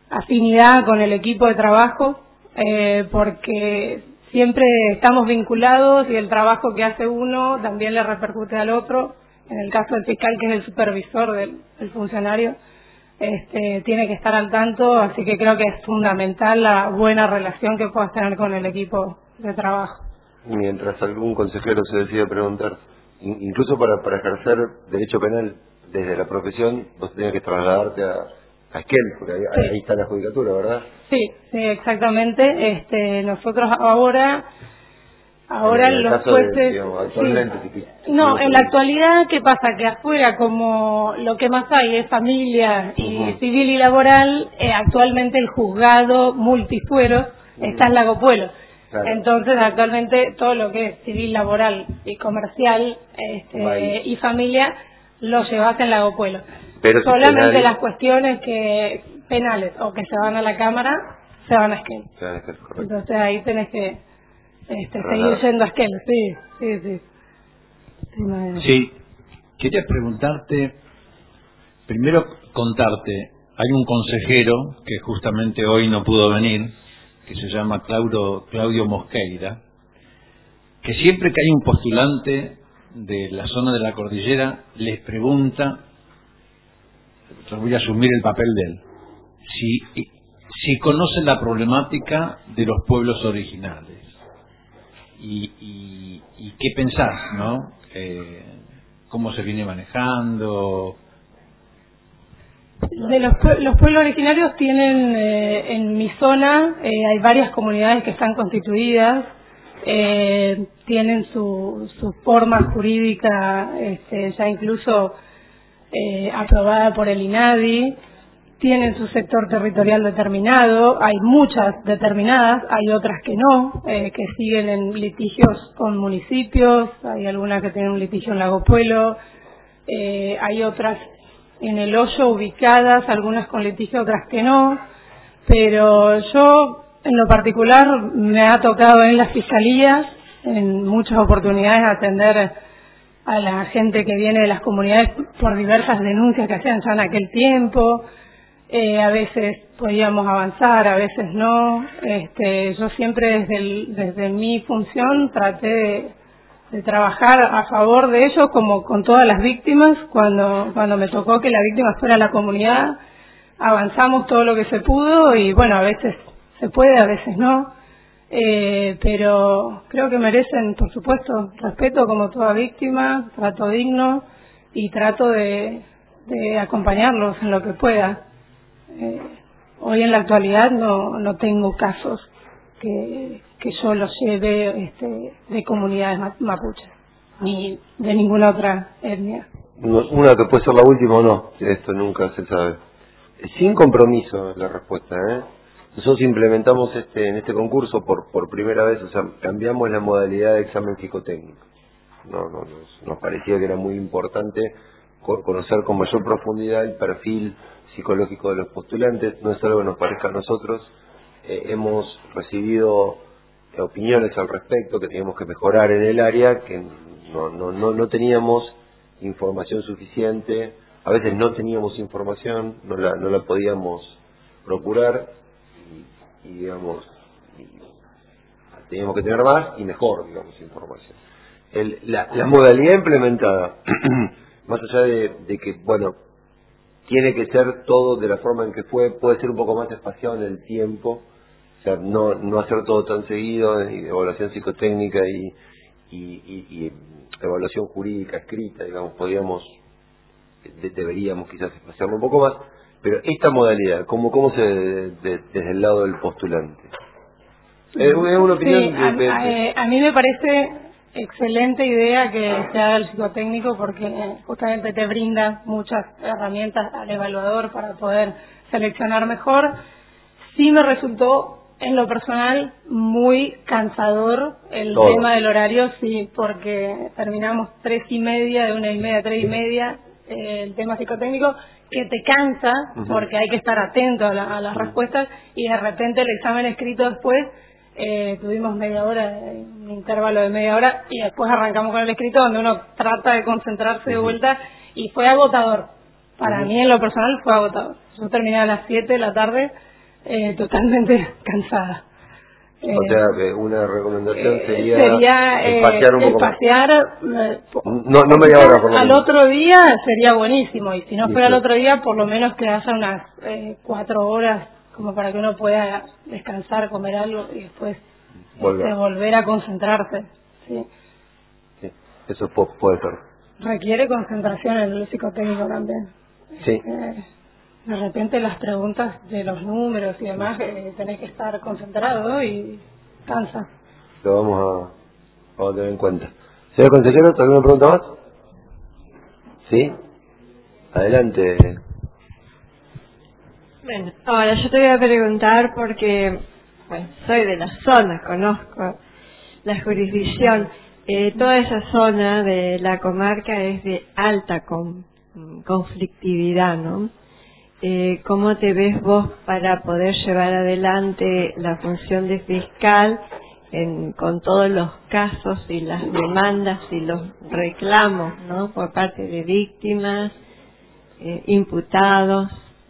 afinidad con el equipo de trabajo, eh, porque siempre estamos vinculados y el trabajo que hace uno también le repercute al otro. En el caso del fiscal, que es el supervisor del, del funcionario, este, tiene que estar al tanto, así que creo que es fundamental la buena relación que puedas tener con el equipo de trabajo. Mientras algún consejero se decide preguntar, in, incluso para, para ejercer derecho penal desde la profesión, vos tenías que trasladarte a, a Esquel, porque ahí, sí. ahí está la judicatura, ¿verdad? Sí, sí, exactamente. Este, nosotros ahora... Ahora en los jueces... De, digamos, actualmente, sí. si, si no, en la actualidad, ¿qué pasa? Que afuera, como lo que más hay es familia y uh-huh. civil y laboral, eh, actualmente el juzgado multifuero uh-huh. está en Lago Puelo. Claro. Entonces, actualmente todo lo que es civil, laboral y comercial este, y familia lo llevas en Lago Puelo. Pero solamente penales... las cuestiones que penales o que se van a la Cámara se van a Esquel. Claro, es correcto. Entonces ahí tenés que... Este, seguir yendo a Esquel, sí, sí, sí. Sí, quería preguntarte, primero contarte, hay un consejero que justamente hoy no pudo venir, que se llama Claudio, Claudio Mosqueira, que siempre que hay un postulante de la zona de la cordillera, les pregunta, yo voy a asumir el papel de él, si, si conoce la problemática de los pueblos originales. Y, y, y qué pensar, ¿no? Eh, ¿Cómo se viene manejando? De los, los pueblos originarios tienen, eh, en mi zona, eh, hay varias comunidades que están constituidas, eh, tienen su, su forma jurídica, este, ya incluso eh, aprobada por el INADI, tienen su sector territorial determinado, hay muchas determinadas, hay otras que no, eh, que siguen en litigios con municipios, hay algunas que tienen un litigio en Lago Puelo, eh, hay otras en el Hoyo ubicadas, algunas con litigio, otras que no, pero yo en lo particular me ha tocado en las fiscalías, en muchas oportunidades, atender a la gente que viene de las comunidades por diversas denuncias que hacían ya en aquel tiempo. Eh, a veces podíamos avanzar, a veces no. Este, yo siempre desde, el, desde mi función traté de, de trabajar a favor de ellos, como con todas las víctimas. Cuando, cuando me tocó que la víctima fuera la comunidad, avanzamos todo lo que se pudo y bueno, a veces se puede, a veces no. Eh, pero creo que merecen, por supuesto, respeto como toda víctima, trato digno y trato de, de acompañarlos en lo que pueda. Eh, hoy en la actualidad no, no tengo casos que, que yo los lleve este, de comunidades mapuches ni de ninguna otra etnia. Una que puede ser la última o no, esto nunca se sabe. Sin compromiso la respuesta, ¿eh? Nosotros implementamos este en este concurso por por primera vez, o sea, cambiamos la modalidad de examen psicotécnico. No, no nos, nos parecía que era muy importante conocer con mayor profundidad el perfil psicológico de los postulantes. No es algo que nos parezca a nosotros. Eh, hemos recibido eh, opiniones al respecto, que teníamos que mejorar en el área, que no, no, no, no teníamos información suficiente, a veces no teníamos información, no la, no la podíamos procurar y, y digamos, y teníamos que tener más y mejor, digamos, información. El, la, la modalidad implementada, más allá de, de que, bueno, tiene que ser todo de la forma en que fue, puede ser un poco más espaciado en el tiempo, o sea, no, no hacer todo tan seguido, y evaluación psicotécnica y, y, y, y evaluación jurídica escrita, digamos, podríamos, de, deberíamos quizás espaciarlo un poco más, pero esta modalidad, ¿cómo, cómo se de, de, desde el lado del postulante? Es eh, una opinión sí, de, de, de... A, a mí me parece excelente idea que se haga el psicotécnico porque justamente te brinda muchas herramientas al evaluador para poder seleccionar mejor. Sí me resultó en lo personal muy cansador el Todo. tema del horario, sí, porque terminamos tres y media, de una y media a tres y media, eh, el tema psicotécnico, que te cansa uh-huh. porque hay que estar atento a, la, a las uh-huh. respuestas y de repente el examen escrito después. Eh, tuvimos media hora, un intervalo de media hora y después arrancamos con el escrito donde uno trata de concentrarse de vuelta y fue agotador. Para uh-huh. mí en lo personal fue agotador. Yo terminé a las siete de la tarde eh, totalmente cansada. O sea, que una recomendación eh, sería, sería eh, espaciar un poco espaciar, más. No, no media hora por lo al menos. otro día sería buenísimo, y si no fuera Sí, al sí. otro día, por lo menos que haya unas eh, cuatro horas como para que uno pueda descansar, comer algo y después Volver. este, volver a concentrarse. ¿Sí? Sí, eso pu- puede ser. Requiere concentración en el psicotécnico también. Sí. Eh, de repente las preguntas de los números y demás, eh, tenés que estar concentrado y cansa. Lo vamos a, vamos a tener en cuenta. Señor consejero, ¿alguna pregunta más? ¿Sí? Adelante. Bueno, ahora yo te voy a preguntar porque, bueno, soy de la zona, conozco la jurisdicción. Eh, toda esa zona de la comarca es de alta con, conflictividad, ¿no? Eh, ¿Cómo te ves vos para poder llevar adelante la función de fiscal en, con todos los casos y las demandas y los reclamos, ¿no? Por parte de víctimas, eh, imputados,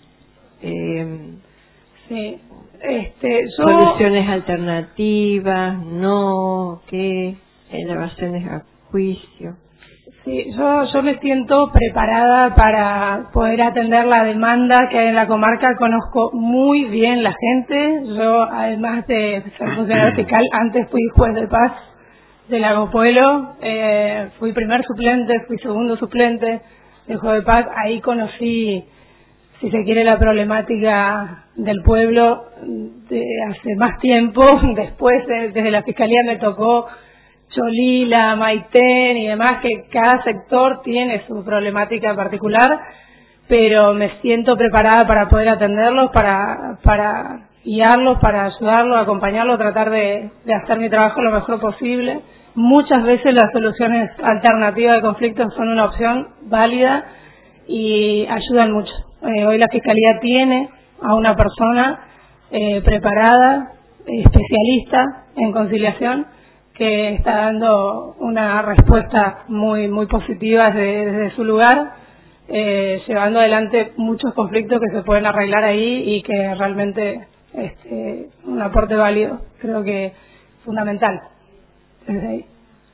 eh, sí, este, yo... soluciones alternativas, no, qué, elevaciones a juicio? Sí, yo, yo me siento preparada para poder atender la demanda que hay en la comarca. Conozco muy bien la gente. Yo, además de ser funcionario fiscal, antes fui juez de paz de Lago Pueblo. Eh, fui primer suplente, fui segundo suplente de juez de paz. Ahí conocí, si se quiere, la problemática del pueblo de hace más tiempo. Después, de, desde la fiscalía me tocó Cholila, Maitén y demás, que cada sector tiene su problemática particular, pero me siento preparada para poder atenderlos, para para guiarlos, para ayudarlos, acompañarlos, tratar de, de hacer mi trabajo lo mejor posible. Muchas veces las soluciones alternativas de conflictos son una opción válida y ayudan mucho. Eh, hoy la Fiscalía tiene a una persona eh, preparada, especialista en conciliación, que está dando una respuesta muy muy positiva desde, desde su lugar, eh, llevando adelante muchos conflictos que se pueden arreglar ahí y que realmente este, un aporte válido, creo que fundamental desde ahí.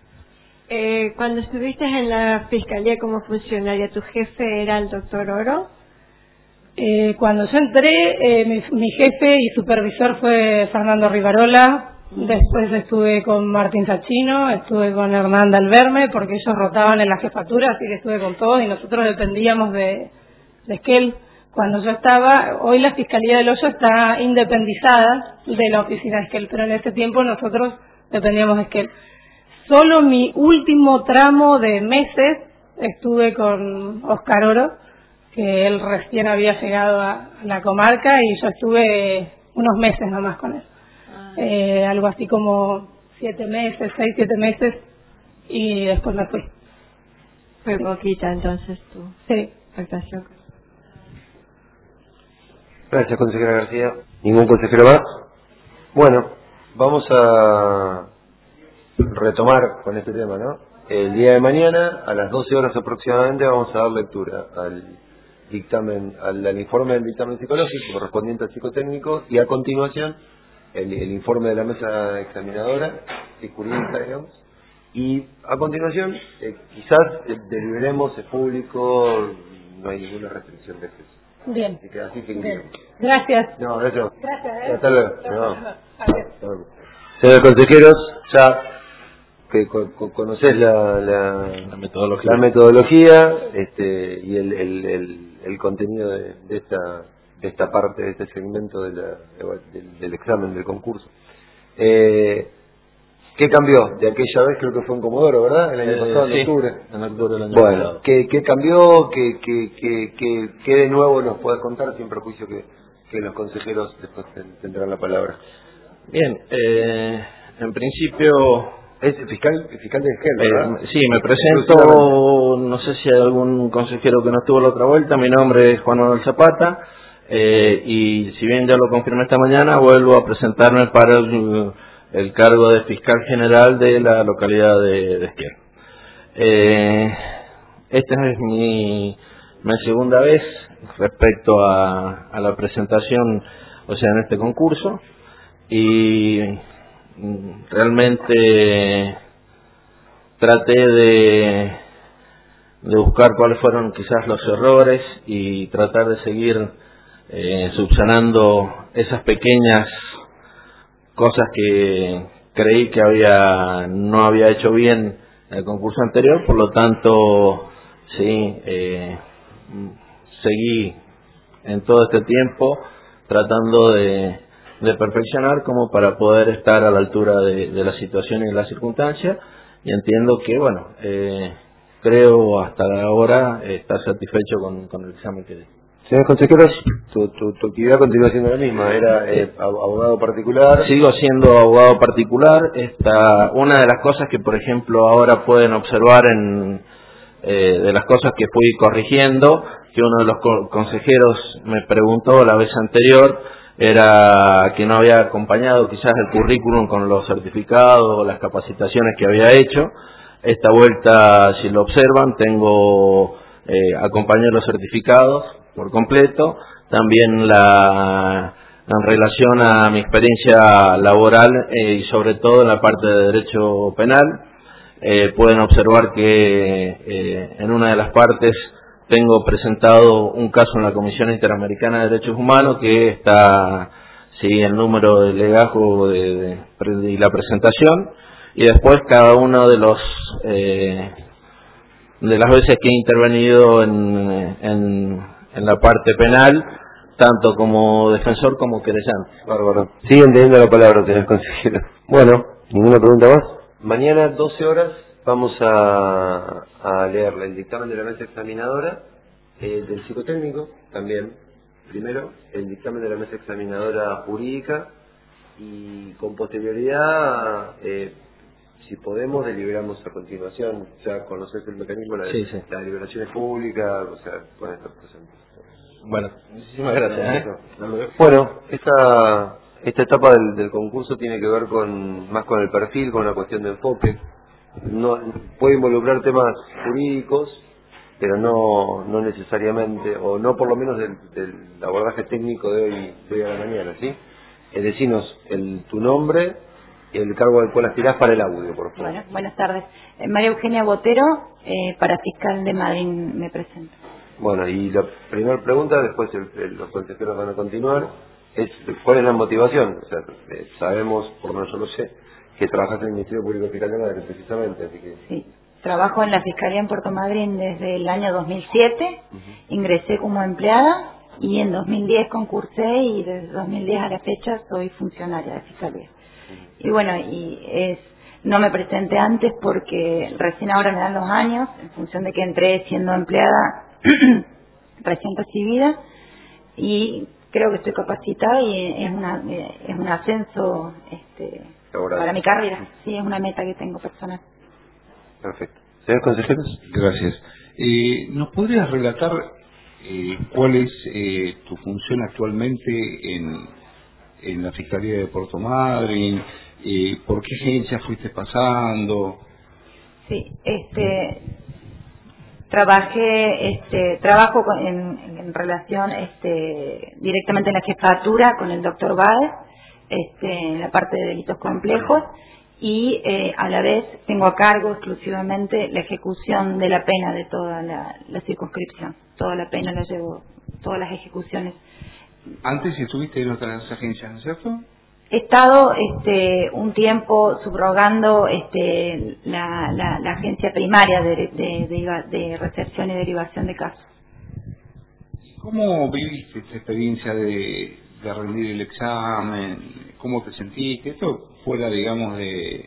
Eh, cuando estuviste en la Fiscalía como funcionaria, ¿tu jefe era el doctor Oro? Eh, cuando yo entré, eh, mi, mi jefe y supervisor fue Fernando Rivarola. Después estuve con Martín Sachino, estuve con Hernán Dalverme, porque ellos rotaban en la jefatura, así que estuve con todos y nosotros dependíamos de, de Esquel. Cuando yo estaba, hoy la Fiscalía del Hoyo está independizada de la oficina de Esquel, pero en ese tiempo nosotros dependíamos de Esquel. Solo mi último tramo de meses estuve con Oscar Oro, que él recién había llegado a la comarca y yo estuve unos meses nomás con él. Eh, algo así como siete meses, seis, siete meses, y después me fui. Fue sí. Poquita entonces tu sí. actuación. Gracias, consejera García. ¿Ningún consejero más? Bueno, vamos a retomar con este tema, ¿no? El día de mañana, a las doce horas aproximadamente, vamos a dar lectura al dictamen, al, al informe del dictamen psicológico correspondiente al psicotécnico, y a continuación El, el informe de la mesa examinadora y jurídica, digamos, y a continuación eh, quizás eh, deliberemos, es público, no hay ninguna restricción de acceso. Bien. Así que así que Bien. Gracias. No, gracias. Gracias. ¿eh? Hasta luego. No, No. no, adiós. Señores consejeros, ya que co co conocés la, la, la metodología, la metodología este, y el, el, el, el contenido de, de esta de esta parte, de este segmento de la, del, del examen, del concurso. Eh, ¿Qué cambió de aquella vez? Creo que fue en Comodoro, ¿verdad? El año eh, pasado, en sí, octubre. En octubre del año bueno, pasado. ¿qué, ¿qué cambió? ¿Qué, qué, qué, qué, ¿Qué de nuevo nos puede contar, sin perjuicio que, que los consejeros después tendrán la palabra? Bien, eh, en principio... Es fiscal, fiscal de Esquel, ¿verdad? Eh, sí, me presento, no sé si hay algún consejero que no estuvo la otra vuelta, mi nombre es Juan Manuel Zapata. Eh, y si bien ya lo confirmé esta mañana, vuelvo a presentarme para el, el cargo de fiscal general de la localidad de, de Esquel. Eh, esta es mi, mi segunda vez respecto a, a la presentación o sea, en este concurso, y realmente traté de, de buscar cuáles fueron quizás los errores y tratar de seguir eh, subsanando esas pequeñas cosas que creí que había no había hecho bien en el concurso anterior. Por lo tanto, sí, eh, seguí en todo este tiempo tratando de, de perfeccionar como para poder estar a la altura de, de la situación y de las circunstancias, y entiendo que, bueno, eh, creo hasta ahora estar satisfecho con, con el examen que di. Señores consejeros, tu, tu, tu actividad continúa siendo la misma, era eh, abogado particular. Sigo siendo abogado particular. Esta, una de las cosas que, por ejemplo, ahora pueden observar en eh, de las cosas que fui corrigiendo, que uno de los co consejeros me preguntó la vez anterior, era que no había acompañado quizás el currículum con los certificados o las capacitaciones que había hecho. Esta vuelta, si lo observan, tengo eh, acompañé los certificados por completo, también la en relación a mi experiencia laboral eh, y sobre todo en la parte de derecho penal. Eh, pueden observar que eh, en una de las partes tengo presentado un caso en la Comisión Interamericana de Derechos Humanos, que está, sí, el número de legajo de, de, de, y la presentación, y después cada uno de los eh, de las veces que he intervenido en, en, en la parte penal, tanto como defensor como querellante. Bárbaro. Siguen teniendo la palabra, señor consejero. Bueno, ¿ninguna pregunta más? Mañana, doce horas, vamos a, a leer el dictamen de la mesa examinadora, eh, del psicotécnico también, primero, el dictamen de la mesa examinadora jurídica, y con posterioridad, eh, si podemos, deliberamos a continuación. Ya conoces el mecanismo, la, sí, sí. las deliberaciones públicas, o sea, pueden estar presentes. Bueno, muchísimas gracias. ¿eh? Bueno, esta esta etapa del, del concurso tiene que ver con más con el perfil, con una cuestión de enfoque. No puede involucrar temas jurídicos, pero no no necesariamente, o no por lo menos del, del abordaje técnico de hoy, de hoy a la mañana, ¿sí? Es decirnos el, tu nombre y el cargo al cual aspirás para el audio, por favor. Bueno, buenas tardes. Eh, María Eugenia Botero, eh, para fiscal de Madrid me presento. Bueno, y la primera pregunta, después el, el, los consejeros van a continuar, es ¿cuál es la motivación? O sea, eh, sabemos, por lo menos yo lo sé, que trabajas en el Ministerio Público Fiscal de Madrid, precisamente, así que... Sí, trabajo en la Fiscalía en Puerto Madryn desde el año dos mil siete, uh-huh. Ingresé como empleada y en dos mil diez concursé, y desde dos mil diez a la fecha soy funcionaria de Fiscalía. Uh-huh. Y bueno, y es no me presenté antes porque recién ahora me dan los años, en función de que entré siendo empleada recién recibida, y creo que estoy capacitada y es una es un ascenso este para mi carrera. Sí, es una meta que tengo personal. Perfecto. Señor consejero. Gracias. Eh, ¿Nos podrías relatar eh, cuál es eh, tu función actualmente en, en la Fiscalía de Puerto Madryn? Eh, ¿Por qué agencia fuiste pasando? Sí, este... Trabajé, este, trabajo con, en, en relación este, directamente en la jefatura con el doctor Báez, este, en la parte de delitos complejos, y eh, a la vez tengo a cargo exclusivamente la ejecución de la pena de toda la, la circunscripción. Toda la pena la llevo, todas las ejecuciones. Antes estuviste en otras agencias, ¿no es cierto? He estado este, un tiempo subrogando este, la, la, la agencia primaria de, de, de, de recepción y derivación de casos. ¿Cómo viviste esta experiencia de, de rendir el examen? ¿Cómo te sentiste? Esto fuera, digamos, de,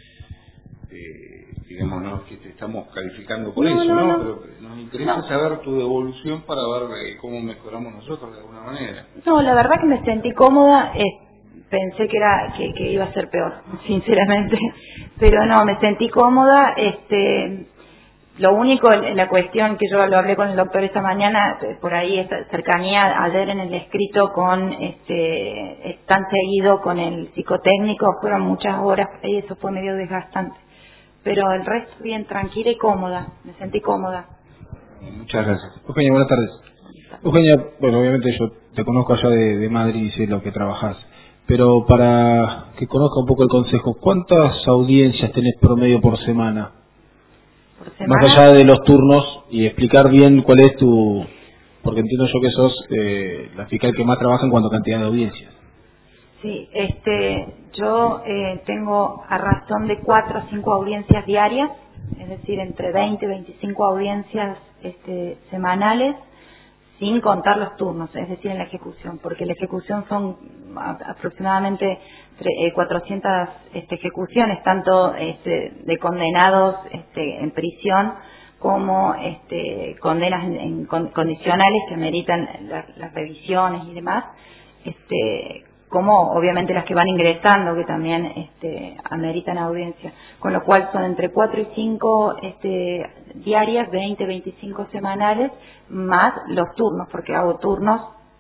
de digamos, no que te estamos calificando por no, eso, ¿no? ¿no? no. Pero nos interesa no. saber tu devolución para ver eh, cómo mejoramos nosotros de alguna manera. No, la verdad que me sentí cómoda. Eh, pensé que era que, que iba a ser peor, sinceramente, pero no, me sentí cómoda. Este, lo único, la cuestión que yo lo hablé con el doctor esta mañana, por ahí esta cercanía ayer en el escrito con este tan seguido con el psicotécnico, fueron muchas horas y eso fue medio desgastante, pero el resto bien, tranquila y cómoda, me sentí cómoda. Muchas gracias. Eugenia, buenas tardes. Eugenia, bueno, obviamente yo te conozco allá de, de Madrid y sé lo que trabajás, pero para que conozca un poco el consejo, ¿cuántas audiencias tenés promedio por semana? ¿Por semana? Más allá de los turnos y explicar bien cuál es tu... Porque entiendo yo que sos eh, la fiscal que más trabaja en cuanto a cantidad de audiencias. Sí, este, yo eh, tengo a razón de cuatro a cinco audiencias diarias, es decir, entre veinte y veinticinco audiencias este, semanales, sin contar los turnos, es decir, en la ejecución, porque la ejecución son aproximadamente cuatrocientas este, ejecuciones, tanto este, de condenados este, en prisión como este, condenas en, en con, condicionales que meritan la, las revisiones y demás, este, como obviamente las que van ingresando, que también este, ameritan audiencia, con lo cual son entre cuatro y cinco este, diarias, veinte, veinticinco semanales, más los turnos, porque hago turnos,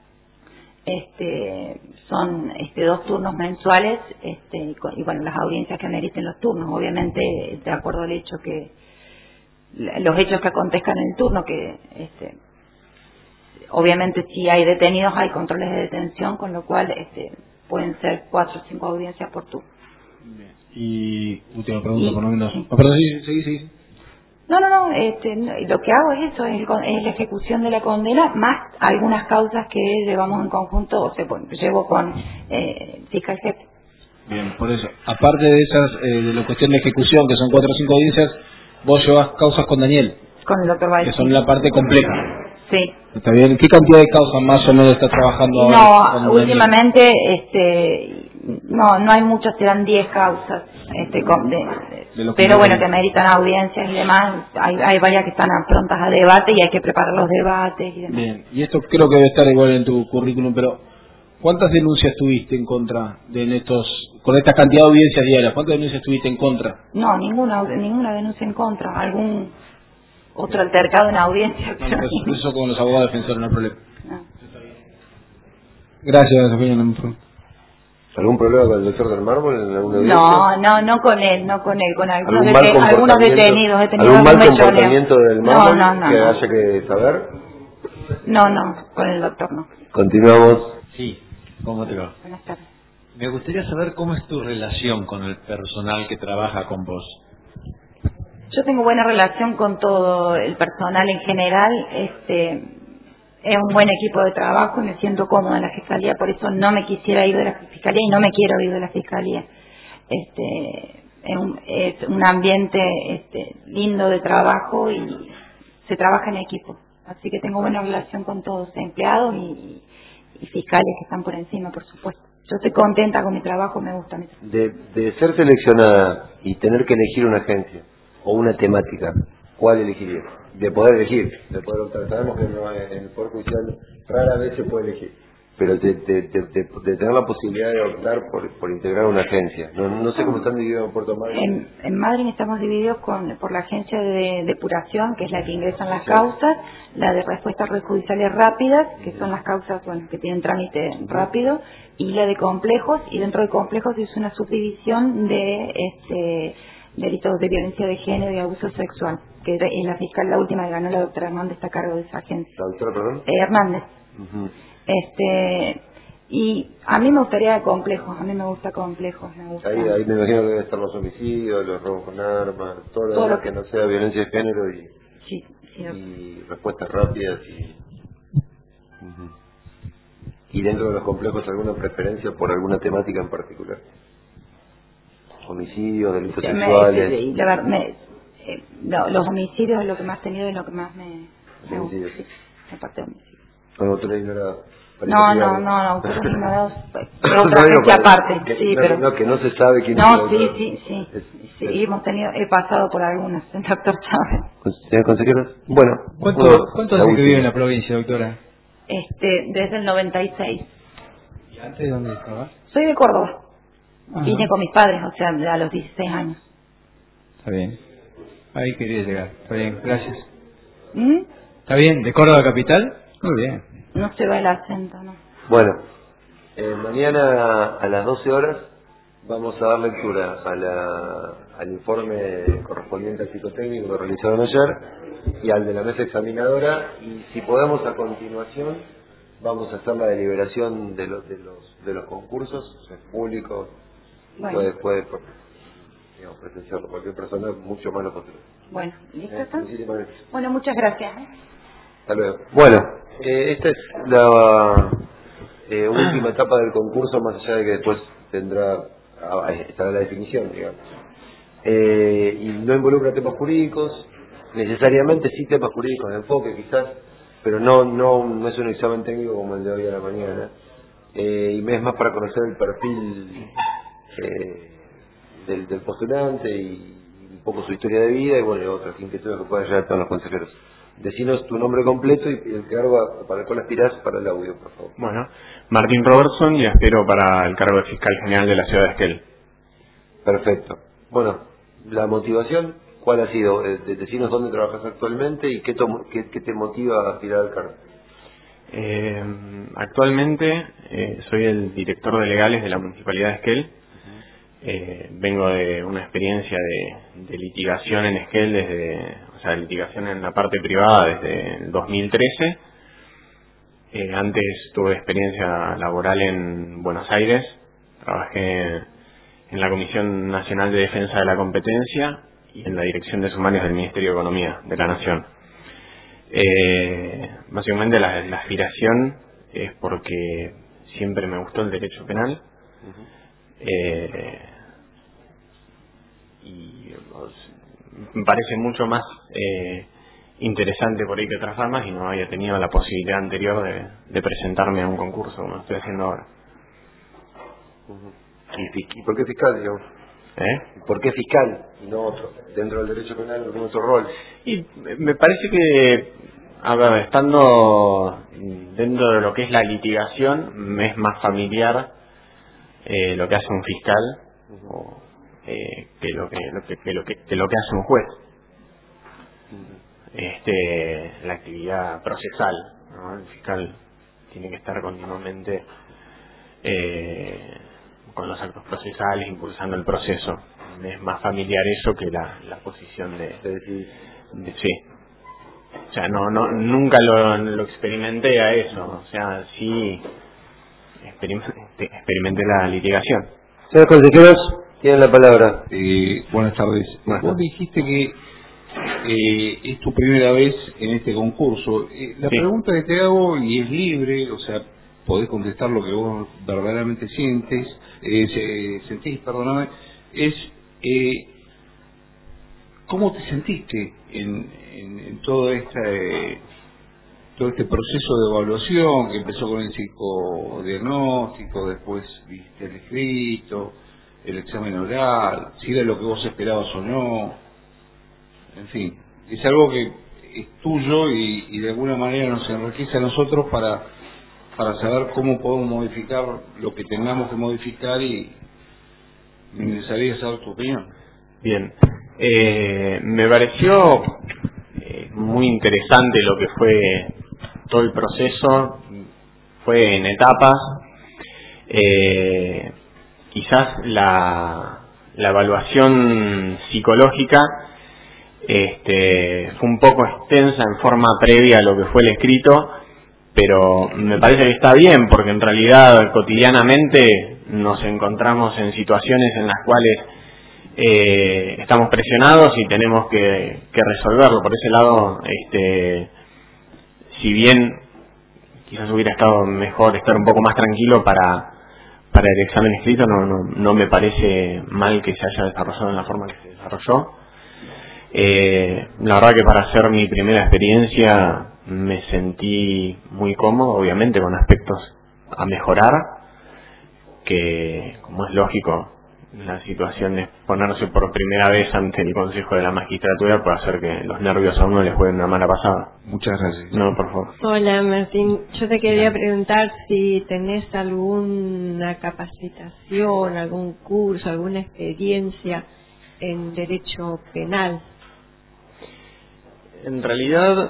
este, son este, dos turnos mensuales, este, y, y bueno, las audiencias que ameriten los turnos, obviamente de acuerdo al hecho que, los hechos que acontezcan en el turno, que este, obviamente si hay detenidos hay controles de detención, con lo cual este, pueden ser cuatro o cinco audiencias por turno. Y última pregunta, y, por lo menos. Sí. Ah, perdón, sí, sí, sí. No, no, no, este, no, lo que hago es eso, es, el, es la ejecución de la condena, más algunas causas que llevamos en conjunto, o sea, bueno, llevo con eh, fiscal jefe. Bien, por eso, aparte de esas, eh, de la cuestión de ejecución, que son cuatro o cinco audiencias, vos llevas causas con Daniel. Con el doctor Baez. Que son la parte compleja. Sí. Está bien. ¿Qué cantidad de causas más o menos estás trabajando ahora? No, últimamente, este, no, no hay muchas, serán diez causas, este, con, de, de, de pero bueno, que meritan audiencias y demás. Hay, hay varias que están prontas a debate y hay que preparar los debates y demás. Bien, y esto creo que debe estar igual en tu currículum, pero ¿cuántas denuncias tuviste en contra de en estos, con esta cantidad de audiencias diarias? ¿Cuántas denuncias tuviste en contra? No, ninguna, ninguna denuncia en contra. Algún otro altercado en audiencia. Bueno, pues eso con los abogados defensores no hay problema. No. Gracias, Sofía. ¿Algún problema con el doctor del Mármol en alguna audiencia? No, no, no con él, no con él, con algunos, ¿Algún dete algunos detenidos. He tenido ¿Algún mal mechoneo. comportamiento del Mármol no, no, no, que no. haya que saber? No, no, con el doctor no. Continuamos. Sí, ¿cómo te va? Buenas tardes. Me gustaría saber cómo es tu relación con el personal que trabaja con vos. Yo tengo buena relación con todo el personal en general, este, es un buen equipo de trabajo y me siento cómoda en la fiscalía, por eso no me quisiera ir de la fiscalía y no me quiero ir de la fiscalía. Este, es un, es un ambiente este, lindo de trabajo y se trabaja en equipo, así que tengo buena relación con todos, empleados y, y fiscales que están por encima, por supuesto. Yo estoy contenta con mi trabajo, me gusta mi trabajo. De, de ser seleccionada y tener que elegir una agencia o una temática, ¿cuál elegiría? De poder elegir, de poder optar. Sabemos que no, en el Poder Judicial rara vez se puede elegir, pero de, de, de, de, de tener la posibilidad de optar por, por integrar una agencia. No, no sé cómo están divididos en Puerto Madryn. En, en Madryn estamos divididos con, por la agencia de depuración, que es la que ingresan las causas, la de respuestas judiciales rápidas, que son las causas bueno, que tienen trámite rápido, y la de complejos, y dentro de complejos es una subdivisión de este delitos de violencia de género y abuso sexual, que es la fiscal, la última que ganó la doctora Hernández, está a cargo de esa agencia. ¿La doctora, perdón? Eh, Hernández. Uh-huh. Este, y a mí me gustaría complejos, a mí me gusta complejos, me gusta. Ahí, ahí me imagino que deben estar los homicidios, los robos con armas, todo lo, todo lo que, que no sea violencia de género y, sí, sí, y respuestas rápidas y... Uh-huh. ¿Y dentro de los complejos alguna preferencia por alguna temática en particular? Homicidios, delitos sí, sexuales. Me, sí, la verdad, me, eh, no, los homicidios es lo que más he tenido y lo que más me, me gusta. Sí, la parte de homicidios. ¿Con autores ignorados? No, no, no, no, autores ignorados. Otra agencia aparte, que, sí, no, pero. No, que no se sabe quién no, es el sí, autor. sí, sí. Es, sí, es, hemos tenido, he pasado por algunas, el doctor Chávez. ¿Señor consejero? Bueno. ¿Cuánto, bueno, ¿cuánto hace que vive en la provincia, doctora? Este, desde el noventa y seis. ¿Y antes dónde estaba? Soy de Córdoba. Ajá. Vine con mis padres, o sea, a los dieciséis años. Está bien. Ahí quería llegar. Está bien, gracias. ¿Mm? ¿Está bien? ¿De Córdoba capital? Muy bien. No se va el acento, ¿no? Bueno, eh, mañana a las doce horas vamos a dar lectura a la, al informe correspondiente al psicotécnico que realizaron ayer y al de la mesa examinadora, y si podemos a continuación vamos a hacer la deliberación de los de los de los concursos, es público, Bueno. puede puede digamos, presenciarlo cualquier persona, mucho más lo posible. Bueno, ¿listo Eh, está? muchísimas gracias. Bueno, muchas gracias. ¿eh? Hasta luego. Bueno, eh, esta es la eh, última etapa del concurso, más allá de que después tendrá ah, estará la definición, digamos. Eh, y no involucra temas jurídicos, necesariamente sí temas jurídicos de enfoque quizás, pero no no no es un examen técnico como el de hoy a la mañana. Eh, y es más para conocer el perfil eh, del, del postulante y un poco su historia de vida y bueno, otras inquietudes que puedan llegar a los consejeros. Decinos tu nombre completo y el cargo para el cual aspirás para el audio, por favor. Bueno, Martín Robertson y aspiro para el cargo de fiscal general de la ciudad de Esquel. Perfecto. Bueno, la motivación, ¿cuál ha sido? Eh, decinos dónde trabajas actualmente y qué, to- qué, qué te motiva a aspirar al cargo. Eh, actualmente eh, soy el director de legales de la Municipalidad de Esquel. Eh, vengo de una experiencia de, de litigación en Esquel, desde, o sea, litigación en la parte privada desde el dos mil trece. Eh, antes tuve experiencia laboral en Buenos Aires, trabajé en la Comisión Nacional de Defensa de la Competencia y en la Dirección de Sumarios del Ministerio de Economía de la Nación. Eh, básicamente la, la aspiración es porque siempre me gustó el derecho penal. Eh, y pues, me parece mucho más eh, interesante por ahí que otras ramas y no había tenido la posibilidad anterior de, de presentarme a un concurso como lo estoy haciendo ahora. ¿Y, y por qué fiscal, digamos? ¿Eh? ¿Por qué fiscal y no otro? Dentro del derecho penal, algún otro rol. Y me parece que, a ver, estando dentro de lo que es la litigación, me es más familiar eh, lo que hace un fiscal o, eh, que, lo que, lo que, que lo que, que lo que hace un juez. Este, la actividad procesal, ¿no? El fiscal tiene que estar continuamente eh, con los actos procesales, impulsando el proceso. Me es más familiar eso que la, la posición de, de, de sí. O sea, no, no, nunca lo, lo experimenté a eso. O sea, sí experimenté, experimenté la litigación. Señores consejeros, tienen la palabra. Eh, buenas tardes. Buenas Vos dijiste que eh, es tu primera vez en este concurso. Eh, la sí. pregunta que te hago, y es libre, o sea, podés contestar lo que vos verdaderamente sientes, eh, se, sentís, perdóname, es eh, ¿cómo te sentiste en, en, en todo este todo este proceso de evaluación que empezó con el psicodiagnóstico, después viste el escrito, el examen oral, si era lo que vos esperabas o no? En fin, es algo que es tuyo y, y de alguna manera nos enriquece a nosotros para para saber cómo podemos modificar lo que tengamos que modificar y me interesaría saber tu opinión. Bien, eh, me pareció eh, muy interesante lo que fue todo el proceso, fue en etapas, eh, quizás la, la evaluación psicológica este, fue un poco extensa en forma previa a lo que fue el escrito, pero me parece que está bien porque en realidad cotidianamente nos encontramos en situaciones en las cuales eh, estamos presionados y tenemos que, que resolverlo. Por ese lado, este, si bien quizás hubiera estado mejor estar un poco más tranquilo para para el examen escrito, no, no, no me parece mal que se haya desarrollado en la forma que se desarrolló. Eh, la verdad que para hacer mi primera experiencia me sentí muy cómodo, obviamente con aspectos a mejorar, que como es lógico, la situación de ponerse por primera vez ante el Consejo de la Magistratura puede hacer que los nervios a uno les jueguen una mala pasada. Muchas gracias. No, por favor. Hola Martín, yo te quería preguntar si tenés alguna capacitación, algún curso, alguna experiencia en derecho penal. En realidad,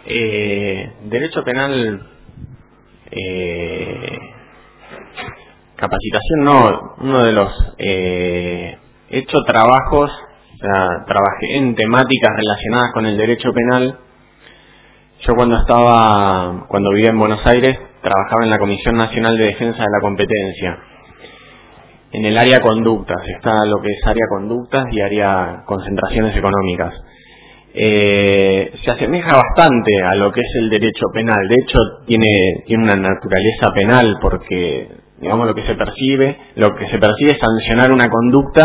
eh, derecho penal, eh, capacitación no, uno de los... Eh, he hecho trabajos, o sea, trabajé en temáticas relacionadas con el derecho penal. Yo cuando estaba, cuando vivía en Buenos Aires, trabajaba en la Comisión Nacional de Defensa de la Competencia. En el área conductas, está lo que es área conductas y área concentraciones económicas. Eh, se asemeja bastante a lo que es el derecho penal. De hecho, tiene, tiene una naturaleza penal porque, digamos, lo que se percibe, lo que se percibe es sancionar una conducta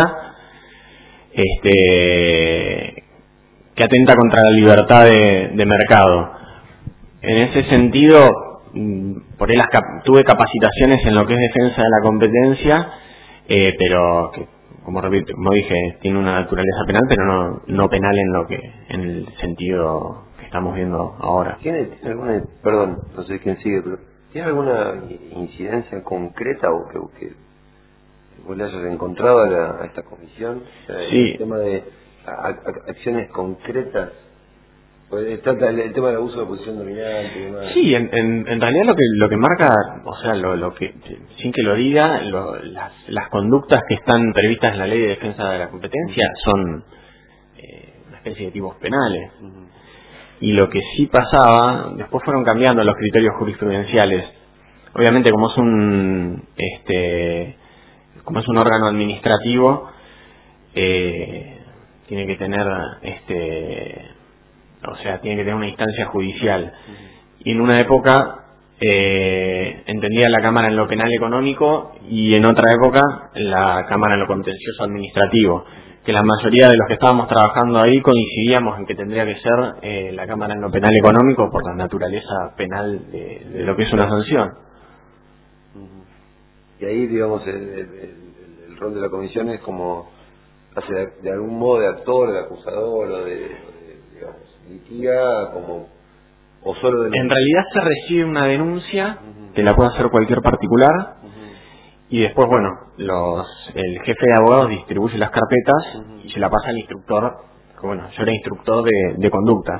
este, que atenta contra la libertad de, de mercado. En ese sentido, por ahí las cap- tuve capacitaciones en lo que es defensa de la competencia, eh, pero que, como repito, como dije, tiene una naturaleza penal, pero no, no penal en lo que, en el sentido que estamos viendo ahora. ¿Tiene, tiene alguna, perdón, no sé quién sigue, pero ¿tiene alguna incidencia concreta o que, o que vos le hayas encontrado a, la, a esta comisión? O sea, Sí. El tema de a, a, acciones concretas. Pues trata el, el tema del abuso de posición dominante y demás. Sí, en, en, en realidad lo que lo que marca, o sea, lo, lo que sin que lo diga, lo, las, las conductas que están previstas en la Ley de Defensa de la Competencia son eh, una especie de tipos penales. Uh-huh. Y lo que sí pasaba, después fueron cambiando los criterios jurisprudenciales. Obviamente, como es un este como es un órgano administrativo, eh, tiene que tener este o sea, tiene que tener una instancia judicial. Uh-huh. Y en una época eh, entendía la Cámara en lo penal económico y en otra época la Cámara en lo contencioso administrativo. Que la mayoría de los que estábamos trabajando ahí coincidíamos en que tendría que ser eh, la Cámara en lo penal económico por la naturaleza penal de, de lo que es una sanción. Uh-huh. Y ahí, digamos, el, el, el, el rol de la comisión es como, hace de, de algún modo de actor, de acusador o de, de digamos, litiga como o solo de... En realidad se recibe una denuncia, uh-huh, que la puede hacer cualquier particular, uh-huh, y después, bueno, los el jefe de abogados distribuye las carpetas, uh-huh, y se la pasa al instructor, que bueno, yo era instructor de, de conductas.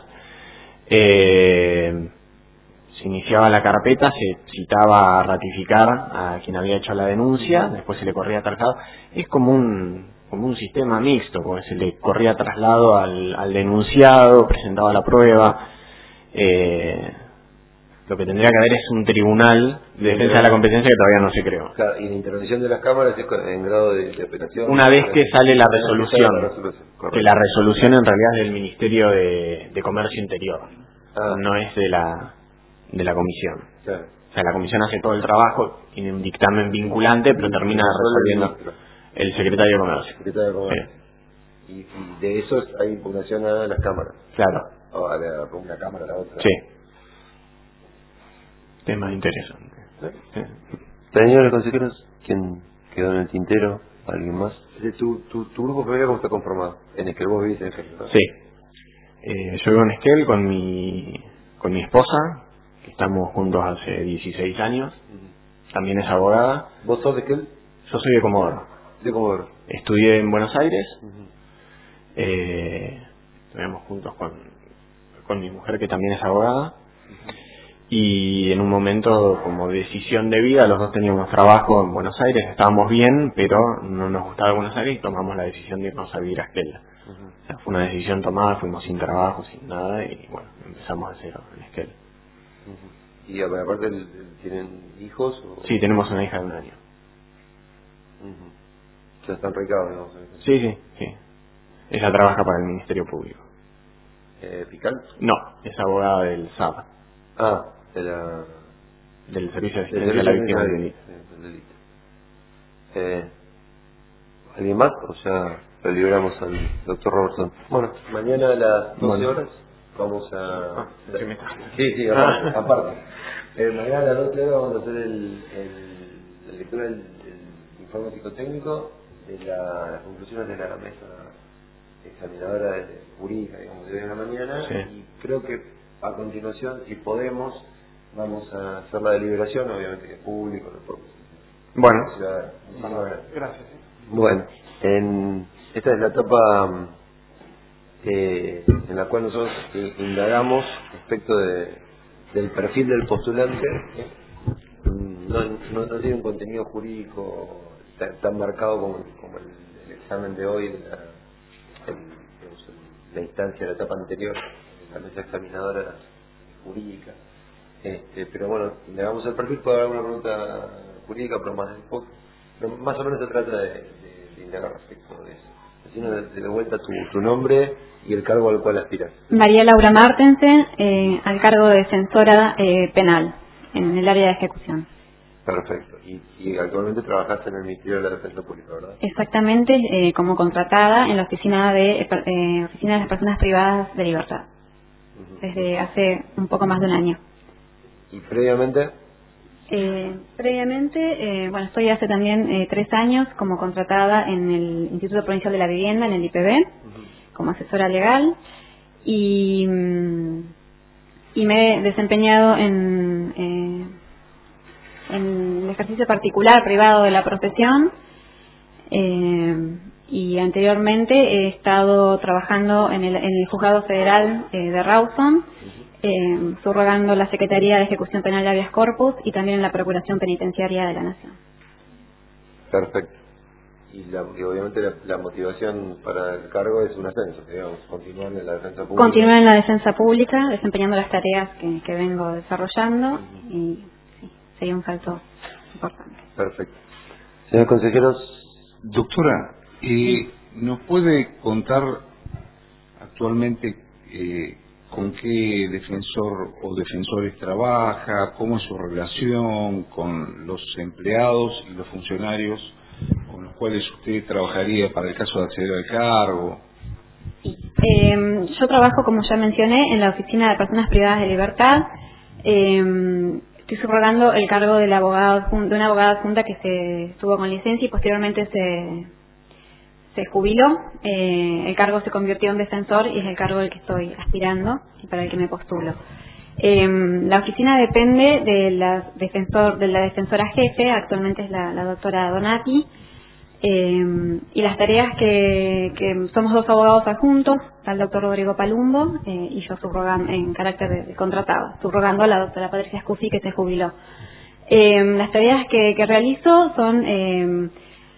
Eh, se iniciaba la carpeta, se citaba a ratificar a quien había hecho la denuncia, después se le corría traslado. Es como un como un sistema mixto, porque se le corría traslado al, al denunciado, presentaba la prueba. Eh, lo que tendría que haber es un tribunal de defensa de la competencia que todavía no se creó. Claro, y la intervención de las cámaras es en grado de, de apelación. Una vez que sale la resolución, la resolución que la resolución en realidad es del Ministerio de, de Comercio Interior, ah, no es de la de la comisión. Claro. O sea, la comisión hace todo el trabajo, tiene un dictamen vinculante, pero termina resolviendo el secretario de Comercio. Secretario de Comercio. Sí. Y, y de eso hay impugnación a las cámaras. Claro. O a la, una cámara a la otra. Sí. Tema interesante. ¿Sí? Señores consejeros, ¿quién quedó en el tintero? ¿Alguien más? ¿Tu, tu, tu grupo familiar cómo está conformado? En Esquel, vos vivís en Esquel, ¿no? Sí. Eh, yo vivo en Esquel con mi, con mi esposa, que estamos juntos hace dieciséis años. Uh-huh. También es abogada. ¿Vos sos de Esquel? Yo soy de Comodoro. De Comodoro. Estudié en Buenos Aires. Uh-huh. Eh, estuvimos juntos con, con mi mujer, que también es abogada. Uh-huh. Y en un momento, como decisión de vida, los dos teníamos trabajo en Buenos Aires, estábamos bien, pero no nos gustaba Buenos Aires y tomamos la decisión de irnos a vivir a Esquel. Uh-huh. O sea, fue una decisión tomada, fuimos sin trabajo, sin nada, y bueno, empezamos a cero en Esquel. Uh-huh. ¿Y aparte tienen hijos? O... Sí, tenemos una hija de un año. Uh-huh. ¿Ya están radicados, digamos? Sí, sí, sí. Ella trabaja para el Ministerio Público. Eh, ¿Pical? No, es abogada del S A B. Ah, de la... del Servicio de Asistencia a la Víctima del Delito. delito. Eh, ¿Alguien más? O sea, lo liberamos al doctor Robertson. Bueno, mañana a las doce bueno. horas vamos a... Ah, sí, me está. sí, sí, aparte. aparte. Eh, mañana a las doce horas vamos a hacer el, el, la lectura del, del informe psicotécnico de la, las conclusiones de la mesa examinadora de jurídica, digamos, de hoy en la mañana. Sí. Y creo que a continuación, si podemos, vamos a hacer la deliberación, obviamente que es público, no por... Bueno. Bueno, gracias. Bueno, en, esta es la etapa eh, en la cual nosotros indagamos respecto de, del perfil del postulante. Mm, no, no, no tiene un contenido jurídico tan, tan marcado como, como el, el examen de hoy, de la, el, digamos, la instancia de la etapa anterior, la mesa examinadora jurídica. Este, pero bueno, le vamos al perfil, puede haber alguna pregunta jurídica, pero más, pero más o menos se trata de, de, de indagar respecto de eso. Así no, de, de vuelta tu, tu nombre y el cargo al cual aspiras. María Laura Martensen, eh, al cargo de defensora eh, penal en el área de ejecución. Perfecto. Y, y actualmente trabajaste en el Ministerio de la Defensa Pública, ¿verdad? Exactamente, eh, como contratada en la oficina de eh, oficina de las personas privadas de libertad. Uh-huh. Desde hace un poco más de un año. ¿Y previamente? Eh, previamente, eh, bueno, estoy hace también eh, tres años como contratada en el Instituto Provincial de la Vivienda, en el I P B, uh-huh. como asesora legal, y, y me he desempeñado en, eh, en el ejercicio particular, privado de la profesión, eh, y anteriormente he estado trabajando en el, en el Juzgado Federal eh, de Rawson, Eh, subrogando la Secretaría de Ejecución Penal de Habeas Corpus y también en la Procuración Penitenciaria de la Nación. Perfecto. Y, la, y obviamente la, la motivación para el cargo es un ascenso, digamos, continuar en la defensa pública. Continuar en la defensa pública, desempeñando las tareas que, que vengo desarrollando, uh-huh. y sí, sería un salto importante. Perfecto. Señores consejeros. Doctora, eh, ¿nos puede contar actualmente eh, con qué defensor o defensores trabaja, cómo es su relación con los empleados y los funcionarios con los cuales usted trabajaría para el caso de acceder al cargo? Sí. Eh, yo trabajo, como ya mencioné, en la Oficina de Personas Privadas de Libertad. Eh, estoy subrogando el cargo del abogado, de una abogada adjunta que se estuvo con licencia y posteriormente se... se jubiló, eh, el cargo se convirtió en defensor y es el cargo al que estoy aspirando y para el que me postulo. Eh, la oficina depende de la, defensor, de la defensora jefe, actualmente es la, la doctora Donati, eh, y las tareas que, que somos dos abogados adjuntos, el doctor Rodrigo Palumbo eh, y yo subrogando, en carácter de, de contratado, subrogando a la doctora Patricia Scufi que se jubiló. Eh, las tareas que, que realizo son... Eh,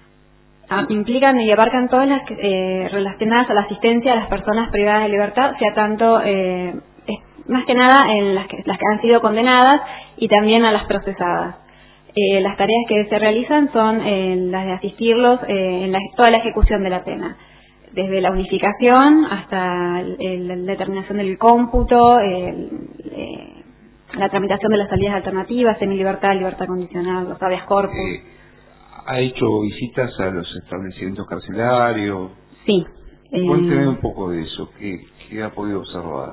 implican y abarcan todas las eh, relacionadas a la asistencia a las personas privadas de libertad, sea tanto, eh, es, más que nada, en las que, las que han sido condenadas y también a las procesadas. Eh, las tareas que se realizan son eh, las de asistirlos eh, en la, toda la ejecución de la pena, desde la unificación hasta el, el, la determinación del cómputo, el, eh, la tramitación de las salidas alternativas, semilibertad, libertad condicional, los habeas corpus. Eh. ¿Ha hecho visitas a los establecimientos carcelarios? Sí. Eh, Cuénteme un poco de eso, ¿qué, qué ha podido observar?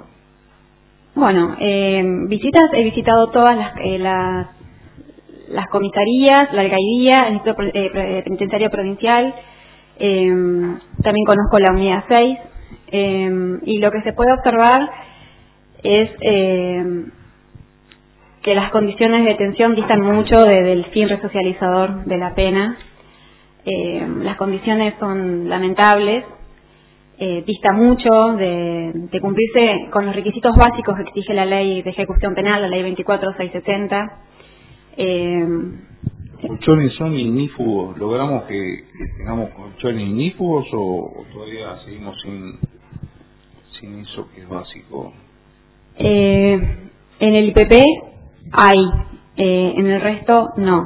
Bueno, eh, visitas, he visitado todas las, eh, las, las comisarías, la alcaldía, el Instituto eh, Penitenciario Provincial, eh, también conozco la unidad seis, eh, y lo que se puede observar es... Eh, que las condiciones de detención distan mucho de, del fin resocializador de la pena. Eh, las condiciones son lamentables, eh, dista mucho de, de cumplirse con los requisitos básicos que exige la ley de ejecución penal, la ley veinticuatro mil seiscientos sesenta. Eh, ¿Colchones son ignífugos? ¿Logramos que, que tengamos colchones ignífugos o, o todavía seguimos sin, sin eso que es básico? Eh, en el I P P hay, eh, en el resto no.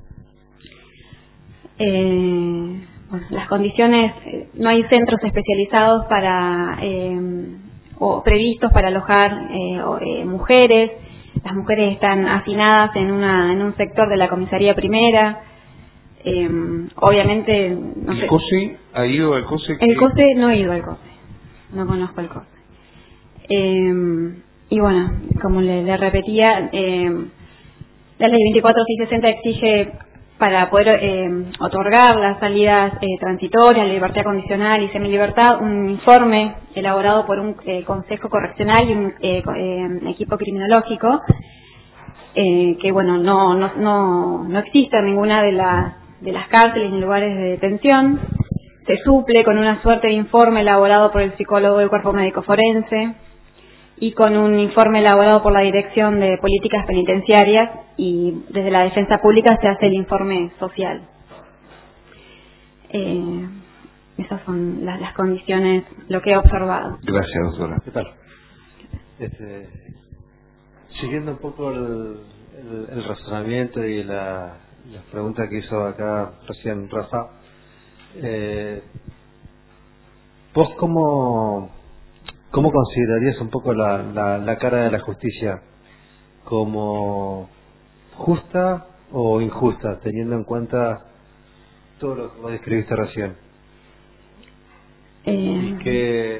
Eh, bueno, las condiciones, no hay centros especializados para eh, o previstos para alojar eh, o, eh, mujeres. Las mujeres están hacinadas en una en un sector de la comisaría primera. Eh, obviamente, no ¿El sé. COSE? ¿Ha ido al COSE? El COSE no he ido al COSE, no conozco el COSE. Eh, y bueno, como le, le repetía, eh, la ley veinticuatro mil seiscientos sesenta exige para poder eh, otorgar las salidas eh, transitorias, libertad condicional y semilibertad, un informe elaborado por un eh, consejo correccional y un eh, eh, equipo criminológico, eh, que bueno, no, no, no, no existe en ninguna de las, de las cárceles ni lugares de detención. Se suple con una suerte de informe elaborado por el psicólogo del cuerpo médico forense. y con un informe elaborado por la Dirección de Políticas Penitenciarias, y desde la Defensa Pública se hace el informe social. Eh, esas son las, las condiciones, lo que he observado. Gracias, doctora. ¿Qué tal? Este, siguiendo un poco el, el, el razonamiento y la, la pregunta que hizo acá recién Rafa, eh, ¿vos cómo, cómo considerarías un poco la, la, la cara de la justicia? ¿Como justa o injusta, teniendo en cuenta todo lo que vos describiste recién? Eh... Y que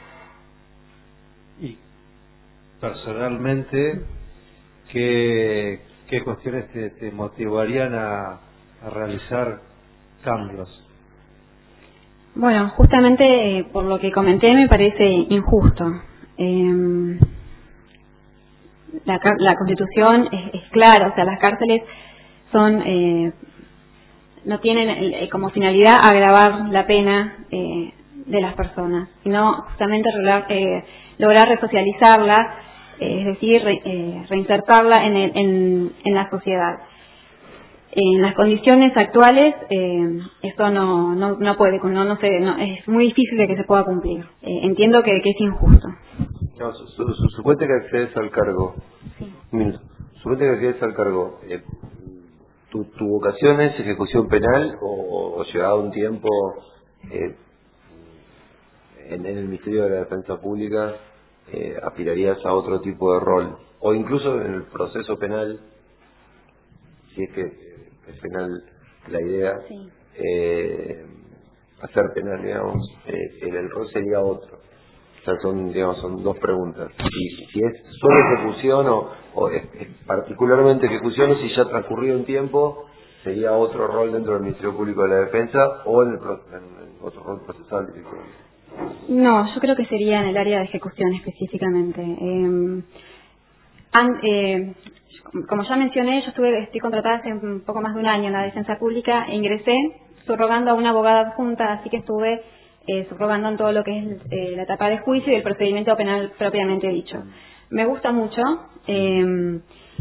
y personalmente, ¿qué, qué cuestiones te, te motivarían a, a realizar cambios? Bueno, justamente eh, por lo que comenté me parece injusto. Eh, la, la Constitución es, es clara, o sea, las cárceles son eh, no tienen eh, como finalidad agravar la pena eh, de las personas, sino justamente lograr, eh, lograr resocializarla, eh, es decir, re, eh, reinsertarla en, el, en, en la sociedad. En las condiciones actuales eh, esto no, no, no puede, no, no, se, no es muy difícil de que se pueda cumplir. Eh, entiendo que, que es injusto. No, su, su, su, suponte que accedes al cargo. Sí. Mira, suponte que accedes al cargo. Eh, tu, ¿Tu vocación es ejecución penal o, o llegado un tiempo eh, en, en el Ministerio de la Defensa Pública eh, aspirarías a otro tipo de rol? O incluso en el proceso penal, si es que es penal la idea, sí. eh, hacer penal, digamos, eh, el, el rol sería otro. O sea, son, digamos, son dos preguntas. Si, si es solo ejecución o, o es, es particularmente ejecución, o si ya ha transcurrido un tiempo, sería otro rol dentro del Ministerio Público de la Defensa o en, el, en, en otro rol procesal. No, yo creo que sería en el área de ejecución específicamente. Eh, an, eh, como ya mencioné, yo estuve, estoy contratada hace un poco más de un año en la Defensa Pública e ingresé subrogando a una abogada adjunta, así que estuve eh, subrogando en todo lo que es eh, la etapa de juicio y el procedimiento penal propiamente dicho. Me gusta mucho, eh,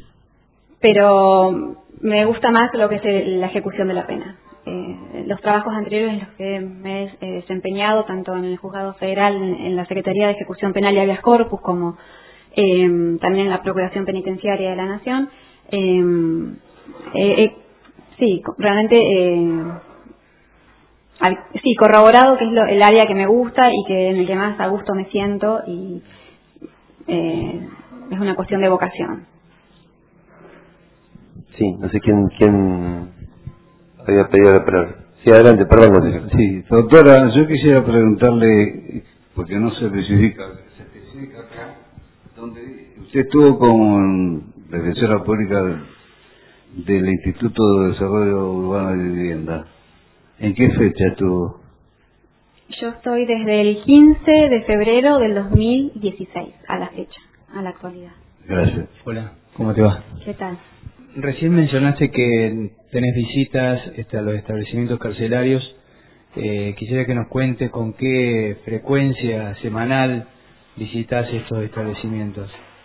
pero me gusta más lo que es el, la ejecución de la pena. Eh, los trabajos anteriores en los que me he eh, desempeñado, tanto en el Juzgado Federal, en, en la Secretaría de Ejecución Penal y Habeas Corpus, como eh, también en la Procuración Penitenciaria de la Nación, eh, eh, eh, sí, realmente eh, al, sí, corroborado que es lo, el área que me gusta y que en el que más a gusto me siento, y eh, es una cuestión de vocación. Sí, no sé quién quién había pedido la palabra. Sí, adelante, perdón. No sé. Sí, doctora, yo quisiera preguntarle, porque no se especifica, se especifica acá, donde usted estuvo como defensora pública del Instituto de Desarrollo Urbano de Vivienda. ¿En qué fecha estuvo? Yo estoy desde el quince de febrero del dos mil dieciséis a la fecha, a la actualidad. Gracias. Hola, ¿cómo te va? ¿Qué tal? Recién mencionaste que tenés visitas este, a los establecimientos carcelarios. Eh, quisiera que nos cuente con qué frecuencia semanal visitas estos establecimientos.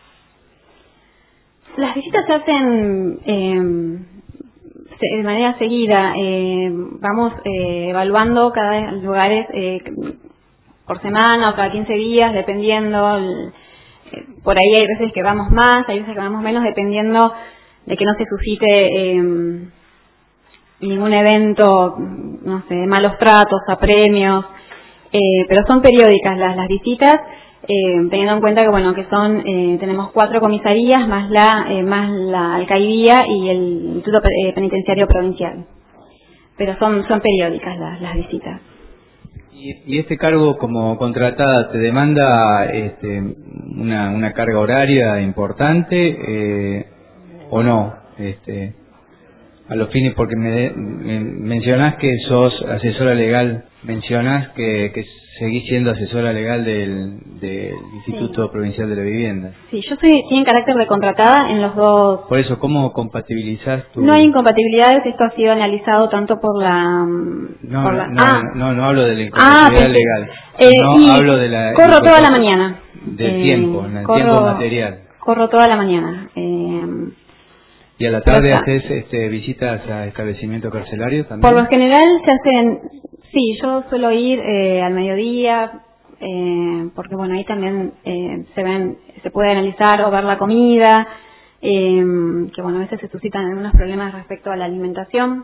Las visitas se hacen eh, de manera seguida. Eh, vamos eh, evaluando cada lugares eh, por semana o cada quince días, dependiendo. El, eh, por ahí hay veces que vamos más, hay veces que vamos menos, dependiendo de que no se suscite eh, ningún evento, no sé, malos tratos, apremios, eh, pero son periódicas las, las visitas, eh, teniendo en cuenta que bueno que son eh, tenemos cuatro comisarías más la eh, más la alcaldía y el Instituto Penitenciario Provincial, pero son son periódicas las, las visitas. ¿Y, y este cargo como contratada te demanda este, una, una carga horaria importante? Eh, ¿O no? Este, a los fines, porque me, me mencionás que sos asesora legal, mencionás que, que seguís siendo asesora legal del, del Instituto sí. Provincial de la Vivienda. Sí, yo soy, estoy en carácter de contratada en los dos. Por eso, ¿cómo compatibilizás tu...? No hay incompatibilidades, esto ha sido analizado tanto por la... No, por la... no, ah. no, no, no hablo de la incompatibilidad ah, legal. eh, no y hablo de la... corro toda la mañana. Del Eh, tiempo, en el corro- tiempo material. Corro toda la mañana. Eh, ¿Y a la tarde pero- haces este, visitas a establecimientos carcelarios también? Por lo general se hacen, sí, yo suelo ir eh, al mediodía, eh, porque bueno, ahí también eh, se ven, se puede analizar o ver la comida, eh, que bueno, a veces se suscitan algunos problemas respecto a la alimentación.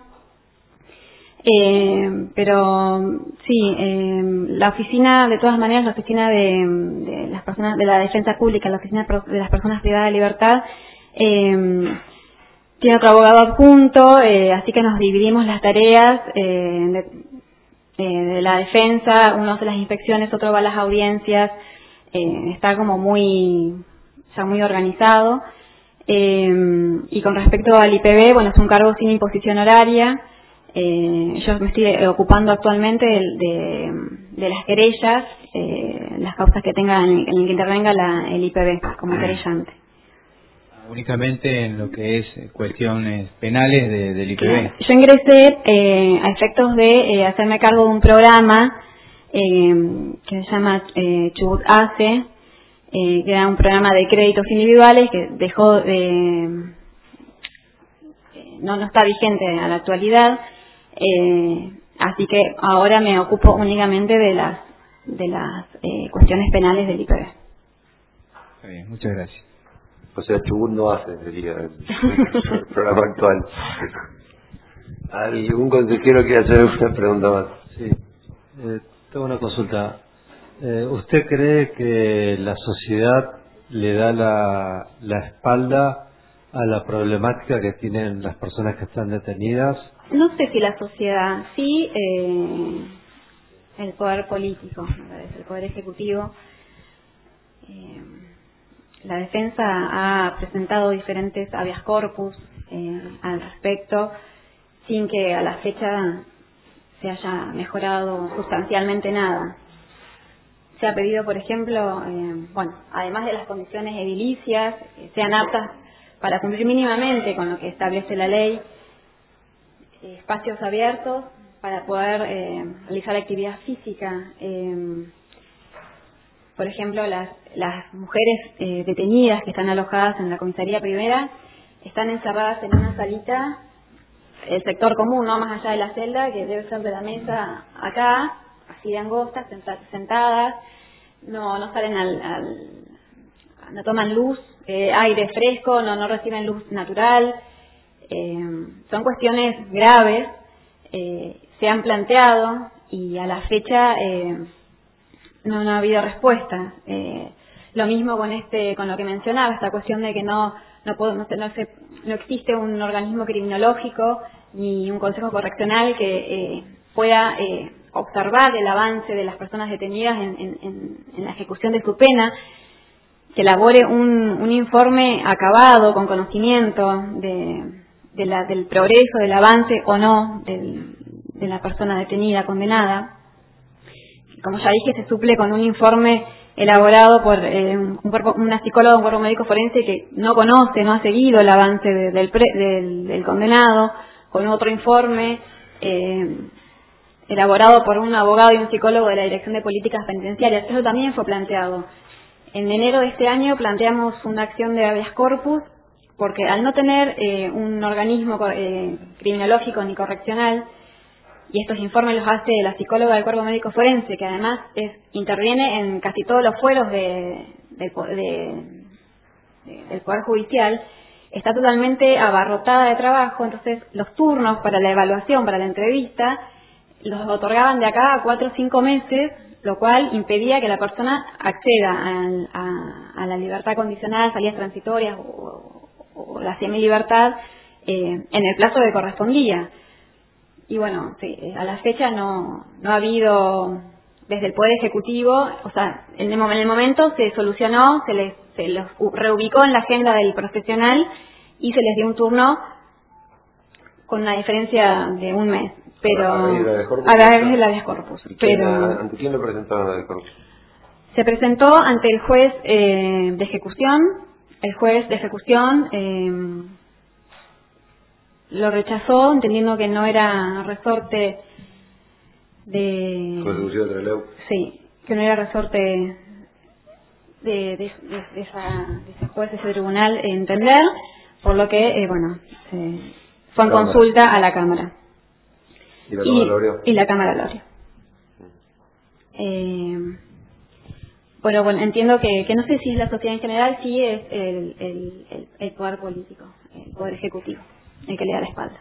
Eh, pero sí, eh, la oficina, de todas maneras, la oficina de, de las personas de la defensa pública, la oficina de las personas privadas de libertad, eh, tiene otro abogado adjunto, eh, así que nos dividimos las tareas eh, de, eh, de la defensa, uno hace las inspecciones, otro va a las audiencias, eh, está como muy, ya muy organizado. Eh, y con respecto al I P B, bueno, es un cargo sin imposición horaria. Eh, yo me estoy ocupando actualmente de, de, de las querellas, eh, las causas que tenga en, en el que intervenga la, el I P B como querellante. Únicamente en lo que es cuestiones penales de, del I P B. Yo ingresé eh, a efectos de eh, hacerme cargo de un programa eh, que se llama eh, Chubut ACE, eh, que era un programa de créditos individuales que dejó de... no, no está vigente a la actualidad, eh, así que ahora me ocupo únicamente de las de las eh, cuestiones penales del I P B. Está bien, muchas gracias. O sea, Chubut no hace, diría el, el programa actual. ¿Algún consejero quiere hacer una pregunta más? Sí, eh, tengo una consulta. Eh, ¿Usted cree que la sociedad le da la, la espalda a la problemática que tienen las personas que están detenidas? No sé si la sociedad, sí eh, el poder político, me parece, el poder ejecutivo. Eh, la defensa ha presentado diferentes habeas corpus eh, al respecto, sin que a la fecha se haya mejorado sustancialmente nada. Se ha pedido, por ejemplo, eh, bueno, además de las condiciones edilicias, eh, sean aptas para cumplir mínimamente con lo que establece la ley, eh, espacios abiertos para poder eh, realizar actividad física. Eh, por ejemplo, las, las mujeres eh, detenidas que están alojadas en la comisaría primera están encerradas en una salita, el sector común, no más allá de la celda, que debe ser de la mesa acá, así de angostas, sentadas, no no salen al, al no toman luz, eh, aire fresco, no no reciben luz natural. Eh, son cuestiones graves, eh, se han planteado y a la fecha eh, no, no ha habido respuesta. Eh, lo mismo con este, con lo que mencionaba, esta cuestión de que no no, puedo, no, no, se, no existe un organismo criminológico ni un consejo correccional que eh, pueda eh, observar el avance de las personas detenidas en, en, en, en la ejecución de su pena, que elabore un, un informe acabado, con conocimiento de, de la, del progreso, del avance o no del, de la persona detenida, condenada. Como ya dije, se suple con un informe elaborado por eh, un cuerpo, una psicóloga, un cuerpo médico forense que no conoce, no ha seguido el avance de, del, pre, del, del condenado, con otro informe eh, elaborado por un abogado y un psicólogo de la Dirección de Políticas Penitenciarias. Eso también fue planteado. En enero de este año planteamos una acción de habeas corpus, porque al no tener eh, un organismo eh, criminológico ni correccional, y estos informes los hace la psicóloga del cuerpo médico forense, que además es, interviene en casi todos los fueros de, de, de, de, del Poder Judicial, está totalmente abarrotada de trabajo. Entonces los turnos para la evaluación, para la entrevista, los otorgaban de acá a cuatro o cinco meses, lo cual impedía que la persona acceda a, a, a la libertad condicional, salidas transitorias o, o la semilibertad eh, en el plazo que correspondía. Y bueno, sí, a la fecha no, no ha habido, desde el Poder Ejecutivo, o sea, en el, en el momento se solucionó, se les se los reubicó en la agenda del profesional y se les dio un turno con una diferencia de un mes, pero a raíz del habeas corpus. Pero ¿Ante quién lo presentaron el habeas corpus? Se presentó ante el juez eh, de ejecución. El juez de ejecución eh, lo rechazó, entendiendo que no era resorte de... ¿Constitución de la ley? Sí, que no era resorte de, de, de, de, esa, de ese juez, de ese tribunal, entender, por lo que, eh, bueno, eh, fue en consulta a la Cámara. ¿Y la Cámara lo abrió? Y la Cámara lo abrió. Eh, bueno, bueno, entiendo que, que no sé si es la sociedad en general, sí es el, el, el, el poder político, el poder ejecutivo, el que le da la espalda.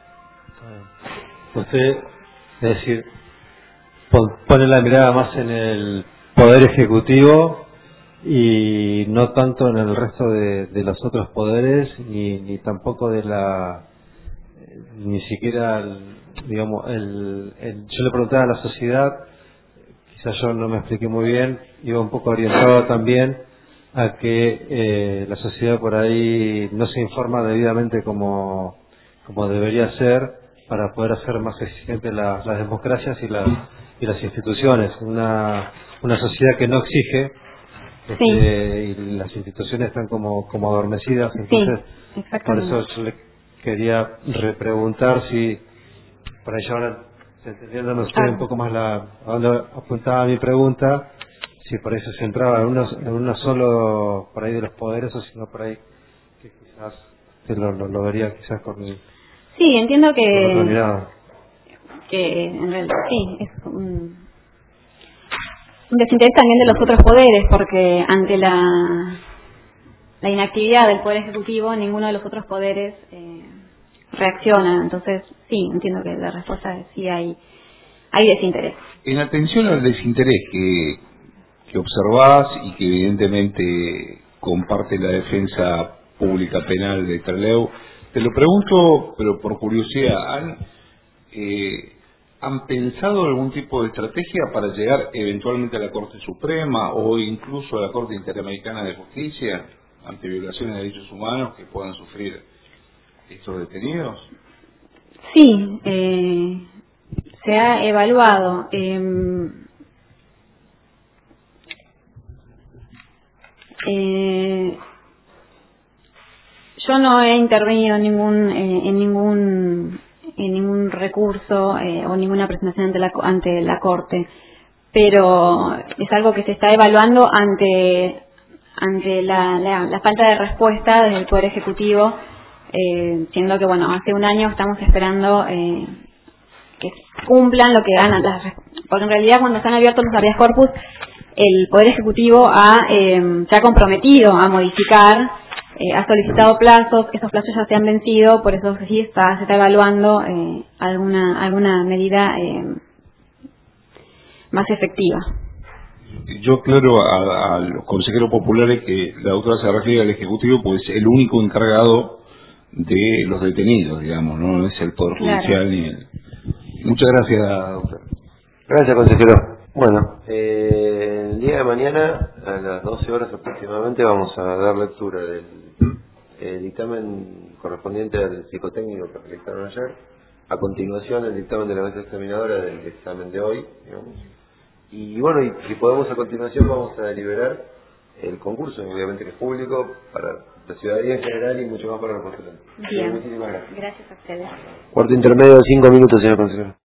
Usted, es decir, pone la mirada más en el poder ejecutivo y no tanto en el resto de, de los otros poderes, ni, ni tampoco de la, ni siquiera, el, digamos, el, el, yo le preguntaba a la sociedad, quizás yo no me expliqué muy bien, iba un poco orientado también a que eh, la sociedad por ahí no se informa debidamente como, como debería ser para poder hacer más exigentes las, las democracias y las, y las instituciones. Una, una sociedad que no exige, sí. este, y las instituciones están como, como adormecidas, entonces sí, por eso yo le quería repreguntar si por ahí ahora entendiéndonos usted ah. un poco más la, a donde apuntaba mi pregunta, si por ahí se centraba en uno, en uno solo por ahí de los poderes o si no por ahí que quizás usted lo, lo, lo vería quizás con sí, entiendo que con otra mirada. Que en realidad sí, es un, un desinterés también de los otros poderes, porque ante la la inactividad del Poder Ejecutivo, ninguno de los otros poderes eh, reacciona. Entonces, sí, entiendo que la respuesta es sí, hay hay desinterés. En atención al desinterés que, que observás y que evidentemente comparte la defensa pública penal de Trelew, te lo pregunto, pero por curiosidad, ¿han, eh, ¿han pensado algún tipo de estrategia para llegar eventualmente a la Corte Suprema o incluso a la Corte Interamericana de Justicia ante violaciones de derechos humanos que puedan sufrir estos detenidos? Sí, eh, se ha evaluado. Eh, eh, yo no he intervenido en ningún eh, en ningún en ningún recurso eh, o ninguna presentación ante la ante la Corte, pero es algo que se está evaluando ante ante la, la, la falta de respuesta desde el Poder Ejecutivo, eh, siendo que bueno, hace un año estamos esperando eh, que cumplan lo que ganan las, porque en realidad cuando están abiertos los habeas corpus el Poder Ejecutivo ha eh, se ha comprometido a modificar, eh, ha solicitado plazos, esos plazos ya se han vencido, por eso sí está se está evaluando eh, alguna alguna medida eh, más efectiva. Yo aclaro a, a los consejeros populares que la doctora se refiere al Ejecutivo, pues es el único encargado de los detenidos, digamos, no es el Poder Judicial claro. ni el... Muchas gracias, doctor. Gracias, consejero. Bueno, eh, el día de mañana, a las doce horas aproximadamente, vamos a dar lectura del el dictamen correspondiente al psicotécnico que realizaron ayer. A continuación, el dictamen de la mesa examinadora del examen de hoy, digamos. Y bueno, y si podemos a continuación vamos a deliberar el concurso, obviamente que es público, para la ciudadanía en general y mucho más para los postulantes. Bien, muchísimas gracias. Gracias a ustedes. Cuarto intermedio de cinco minutos, señor consejero.